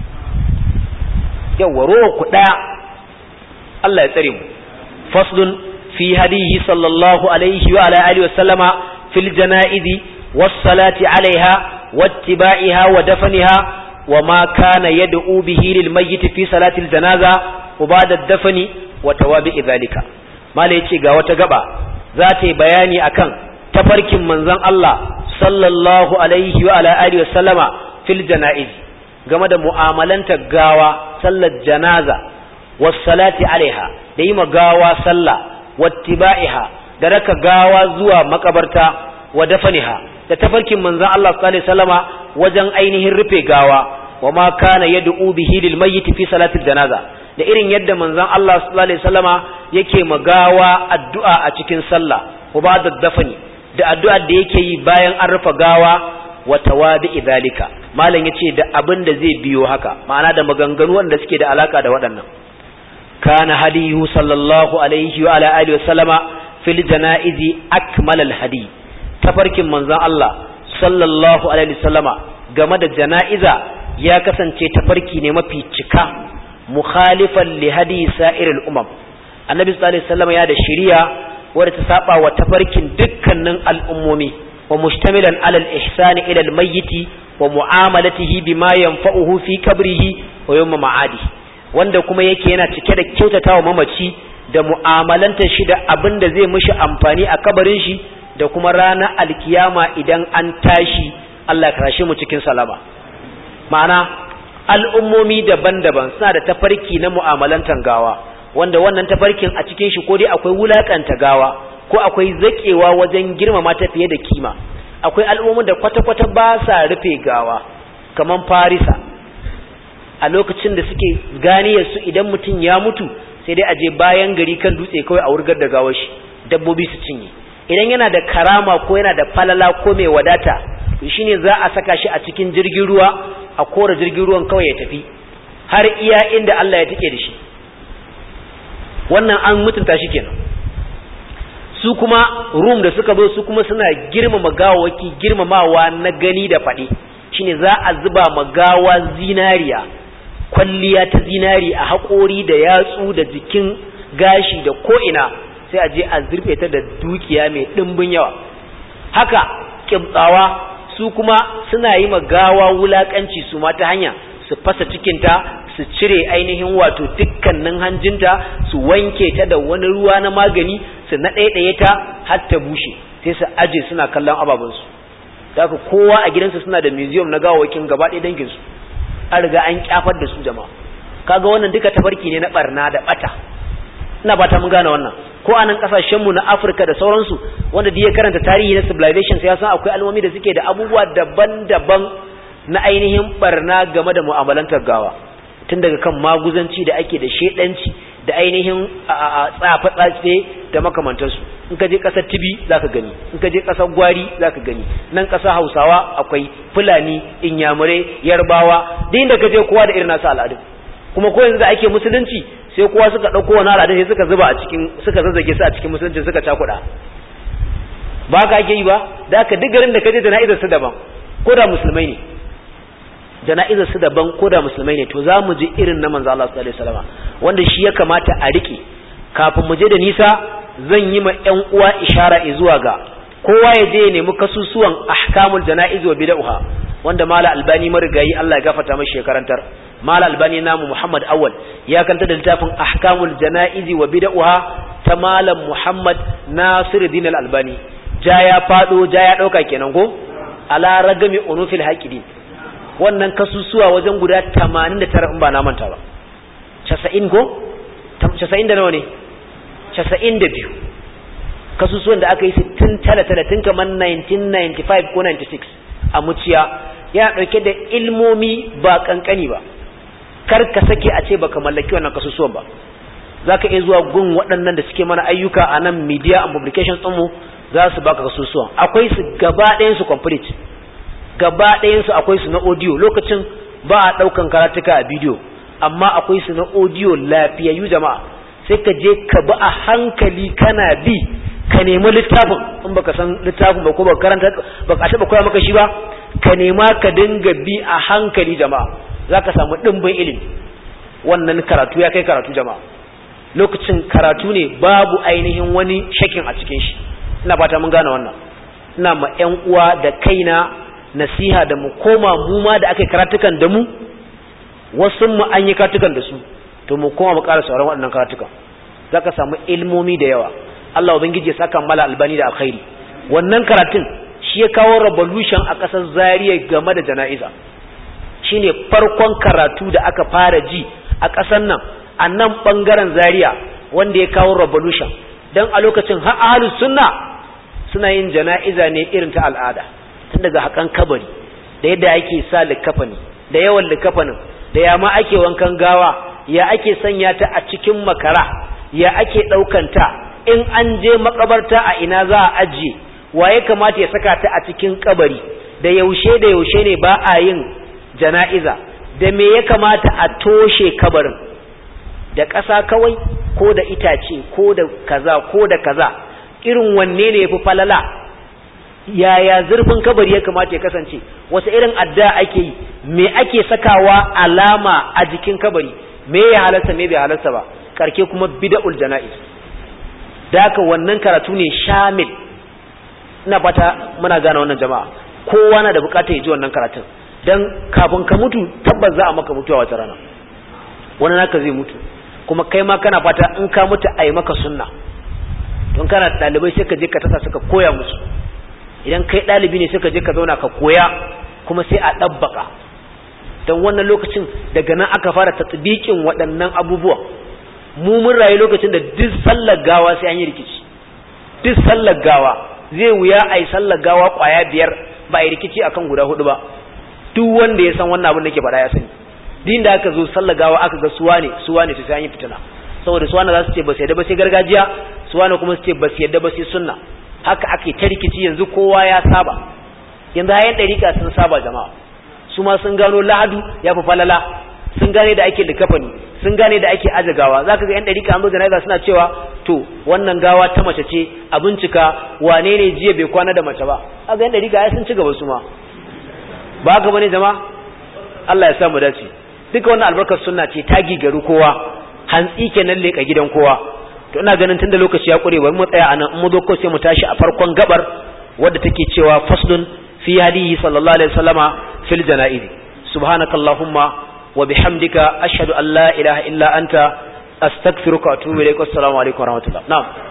yawwa rowa ku ɗaya Allah ya tsare mu faslun fi hadihi sallallahu alaihi wa ala alihi wa sallama fil janaizi was salati alaiha wattiba'iha wa dafniha وما كان يدعو به للميت في صلاة الجنازة وبعد الدفن وتوابع ذلك ما ليتي ga wata gaba zata bayani akan tafarkin manzon Allah sallallahu alaihi wa ala alihi wasallama fil janaiz game da mu'amalanta gawa sallar janaza was salati alaiha da yi gawa sallah wattiba'iha da raka gawa zuwa makabarta wa dafaniha da tafarkin manzon Allah sallallahu alaihi wasallama wajen ainihin rufe gawa wama kana yad'u bihi lil mayyit fi salati al janaza da irin yadda manzon Allah sallallahu alaihi wasallama yake magawa addu'a a cikin sallah wa ba'da dafani da addu'a da yake yi bayan an rufe gawa wa tawadi zalika malam yace da abin da zai biyo haka ma'ana da maganganu wanda suke da alaka da waɗannan kana hadiyu sallallahu alaihi wa ala alihi wasallama fil janaizi akmal al hadi tafarkin manzon Allah sallallahu alaihi wasallama game da janaiza ya kasance tafarki ne mafi cika mukhalifan li hadi sa'iril umam annabi sallallahu alaihi wasallam ya da shari'a wadda ta saba wa tafarkin dukkanin al'ummomi wa mustamilan ala al-ihsan ila al-mayyit wa mu'amalatihi bima yanfa'uhu fi qabrihi wa yawm ma'adi wanda kuma yake yana cike da kyautatawa mamaci da mu'amalanta shi da abin da zai mishi amfani a kabarin shi da kuma ranar alkiyama idan an tashi Allah ya karashe mu cikin salama ma'ana al'ummomi daban-daban suna da tafarki na mu'amalantan gawa wanda wannan tafarkin a cikin shi ko dai akwai wulakanta gawa ko akwai zakewa wajen girmama ta fiye da kima akwai al'ummomin da kwata-kwata ba sa rufe gawa kaman Farisa a lokacin da suke ganiyar su idan mutum ya mutu sai dai aje bayan gari kan dutse kawai a wurgar da gawar shi dabbobi su cinye idan yana da karama ko yana da falala ko mai wadata shine za a saka shi a cikin jirgin ruwa a kora jirgin ruwan kawai ya tafi har iya inda Allah ya take da shi wannan an mutunta shi kenan su kuma Rum da suka zo su kuma suna girmama gawawaki girmamawa na gani da faɗi shine za a zuba magawa zinariya kwalliya ta zinari a haƙori da yatsu da jikin gashi da ko'ina sai a je a zurfe ta da dukiya mai ɗimbin yawa haka kibtsawa su kuma suna yi magawa wulakanci su ma ta hanya su fasa cikinta su cire ainihin wato dukkanin hanjinta su wanke ta da wani ruwa na magani su naɗaiɗaye ta har ta bushe sai su aje suna kallon ababansu da haka kowa a gidansu suna da museum na gawawakin gaba ɗaya danginsu an riga an kyafar da su jama'a kaga wannan duka tafarki ne na barna da bata ina fata mun gane wannan ko anan kasashen mu na Afirka da sauransu wanda da ya karanta tarihi na civilization sai ya san akwai al'ummomi da suke da abubuwa daban-daban na ainihin barna game da mu'amalantar gawa tun daga kan maguzanci da ake da shedanci da ainihin tsafe-tsafe da makamantansu. In ka je ƙasar Tibi za ka gani, in ka je ƙasar Gwari za ka gani, nan ƙasar Hausawa akwai Fulani, Inyamurai, Yarbawa, duk inda ka je kowa da irin nasu al'adun. Kuma ko yanzu da ake musulunci sai kowa suka ɗauko wani al'adun sai suka zuba a cikin, suka zazzage su a cikin musulunci suka cakuɗa. Ba ka ake yi ba, da aka duk garin da ka je jana'izar su daban, ko da musulmai ne. Jana'izar su daban ko da musulmai ne, to za mu ji irin na manzo Allah sallallahu alaihi wasallam wanda shi ya kamata a rike. Kafin mu je da nisa zan yi ma ƴan uwa ishara zuwa ga kowa ya je ya nemi kasusuwan ahkamul jana'iz wa bid'ah wanda Mala Albani marigayi Allah ya gafarta mashi shekarantar. Mala Albani namu Muhammad Awwal ya kanta da littafin ahkamul jana'iz wa bid'ah ta Malam Muhammad Nasiruddin Al-Albani. Ja ya fado ja ya dauka kenan ko ala ragami unufil haqidin. Wannan kasusuwa wajen guda tamanin da tara in ba na manta ba. casa'in ko casa'in da nawa ne casa'in da biyu kasusuwan da aka yi sittin tala talatin kamar nineteen ninety-five ko ninety-six a muciya yana dauke da ilmomi ba kankani ba. Kar ka sake a ce baka mallaki wannan kasusuwan ba. Zaka iya zuwa gun waɗannan da suke mana ayyuka a nan media and publications din mu za su baka kasusuwan. Akwai su gaba ɗayan su complete, gaba ɗayan su akwai su na audio, lokacin ba a ɗaukan karatuka a bidiyo, amma akwai su na audio lafiyayyu jama'a. Sai ka je ka bi a hankali kana bi ka nemi littafin, in baka san littafin ba ko baka karanta baka taba koya maka shi ba, ka nema ka dinga bi a hankali jama'a, zaka samu dimbin ilimi. Wannan karatu ya kai karatu jama'a. Lokacin karatu ne babu ainihin wani shakin a cikin shi. Ina fata mun gane wannan. Ina ma ƴan uwa da kaina nasiha da mu koma mu ma da aka karatukan da mu, wasu mu an yi karatukan da su, to mu koma mu ƙara sauran waɗannan karatukan. Zaka samu ilmomi da yawa. Allah ubangiji ya saka Mala Albani da alkhairi. Wannan karatun shi ya kawo revolution a ƙasar Zaria game da jana'iza. Shine farkon karatu da aka fara ji a ƙasar nan, a nan bangaren Zaria, wanda ya kawo revolution. Dan a lokacin har ahlus sunna suna yin jana'iza ne irin ta al'ada, tun daga hakan kabari, da yadda ake sa likafani, da yawan likafanin, da ya ma ake wankan gawa, ya ake sanya ta a cikin makara, ya ake ɗaukanta, in an je makabarta a ina za a ajiye, waye kamata ya saka ta a cikin kabari, da yaushe da yaushe ne ba a yin jana'iza, da me ya kamata a toshe kabarin, da ƙasa kawai ko da itace ko da kaza ko da kaza, irin wanne ne yafi falala, yaya zurfin kabari ya kamata ya kasance, wasu irin adda ake yi, me ake sakawa alama a jikin kabari, me ya halarta me bai halarta ba, karke kuma bid'ul jana'iz. Da haka wannan karatu ne shamil. Ina fata muna gane wannan jama'a, kowa na da bukatar ya ji wannan karatun, dan kafin ka mutu tabbas za a maka mutuwa wata rana, wani naka zai mutu, kuma kai ma kana fata in ka mutu a yi maka sunna. Don kana ɗalibai sai ka je ka tasa suka koya musu, idan kai ɗalibi ne sai ka je ka zauna ka koya, kuma sai a ɗabbaka. Don wannan lokacin daga nan aka fara tatbikin waɗannan abubuwa. Mu mun rayu lokacin da duk sallar gawa sai an yi rikici, duk sallar gawa zai wuya a yi sallar gawa kwaya biyar ba a yi rikici akan guda hudu ba. Duk wanda ya san wannan abin da ke faɗa ya sani. Din da aka zo sallar gawa aka ga suwa ne suwa ne sai an yi fitina, saboda suwa ne za su ce ba su yadda ba sai gargajiya, suwa ne kuma su ce ba su yadda ba sai sunna. Haka ake ta rikici. Yanzu kowa ya saba, yanzu hayan ɗarika sun saba jama'a, su ma sun gano lahadu ya fi falala, sun gane da ake likafani, sun gane da ake aje gawa. Zaka ga yan ɗarika an zo jana'iza suna cewa to wannan gawa ta mace ce, a bincika wane ne jiya bai kwana da mace ba. Kaga yan ɗarika ai sun ci gaba su ma, ba haka bane jama'a. Allah ya sa mu dace. Duka wannan albarkar sunna ce ta gigaru kowa, hantsi kenan leka gidan kowa. To ina ganin tunda lokaci ya kure bari mu tsaya anan, mu zo ko sai mu tashi a farkon gabar wadda take cewa faslun fi hadihi sallallahu alaihi wasallama fil janaiz. Subhanakallahumma wa bihamdika ashhadu an la ilaha illa anta astaghfiruka wa atubu ilaik. Assalamu alaikum wa rahmatullah. Na'am.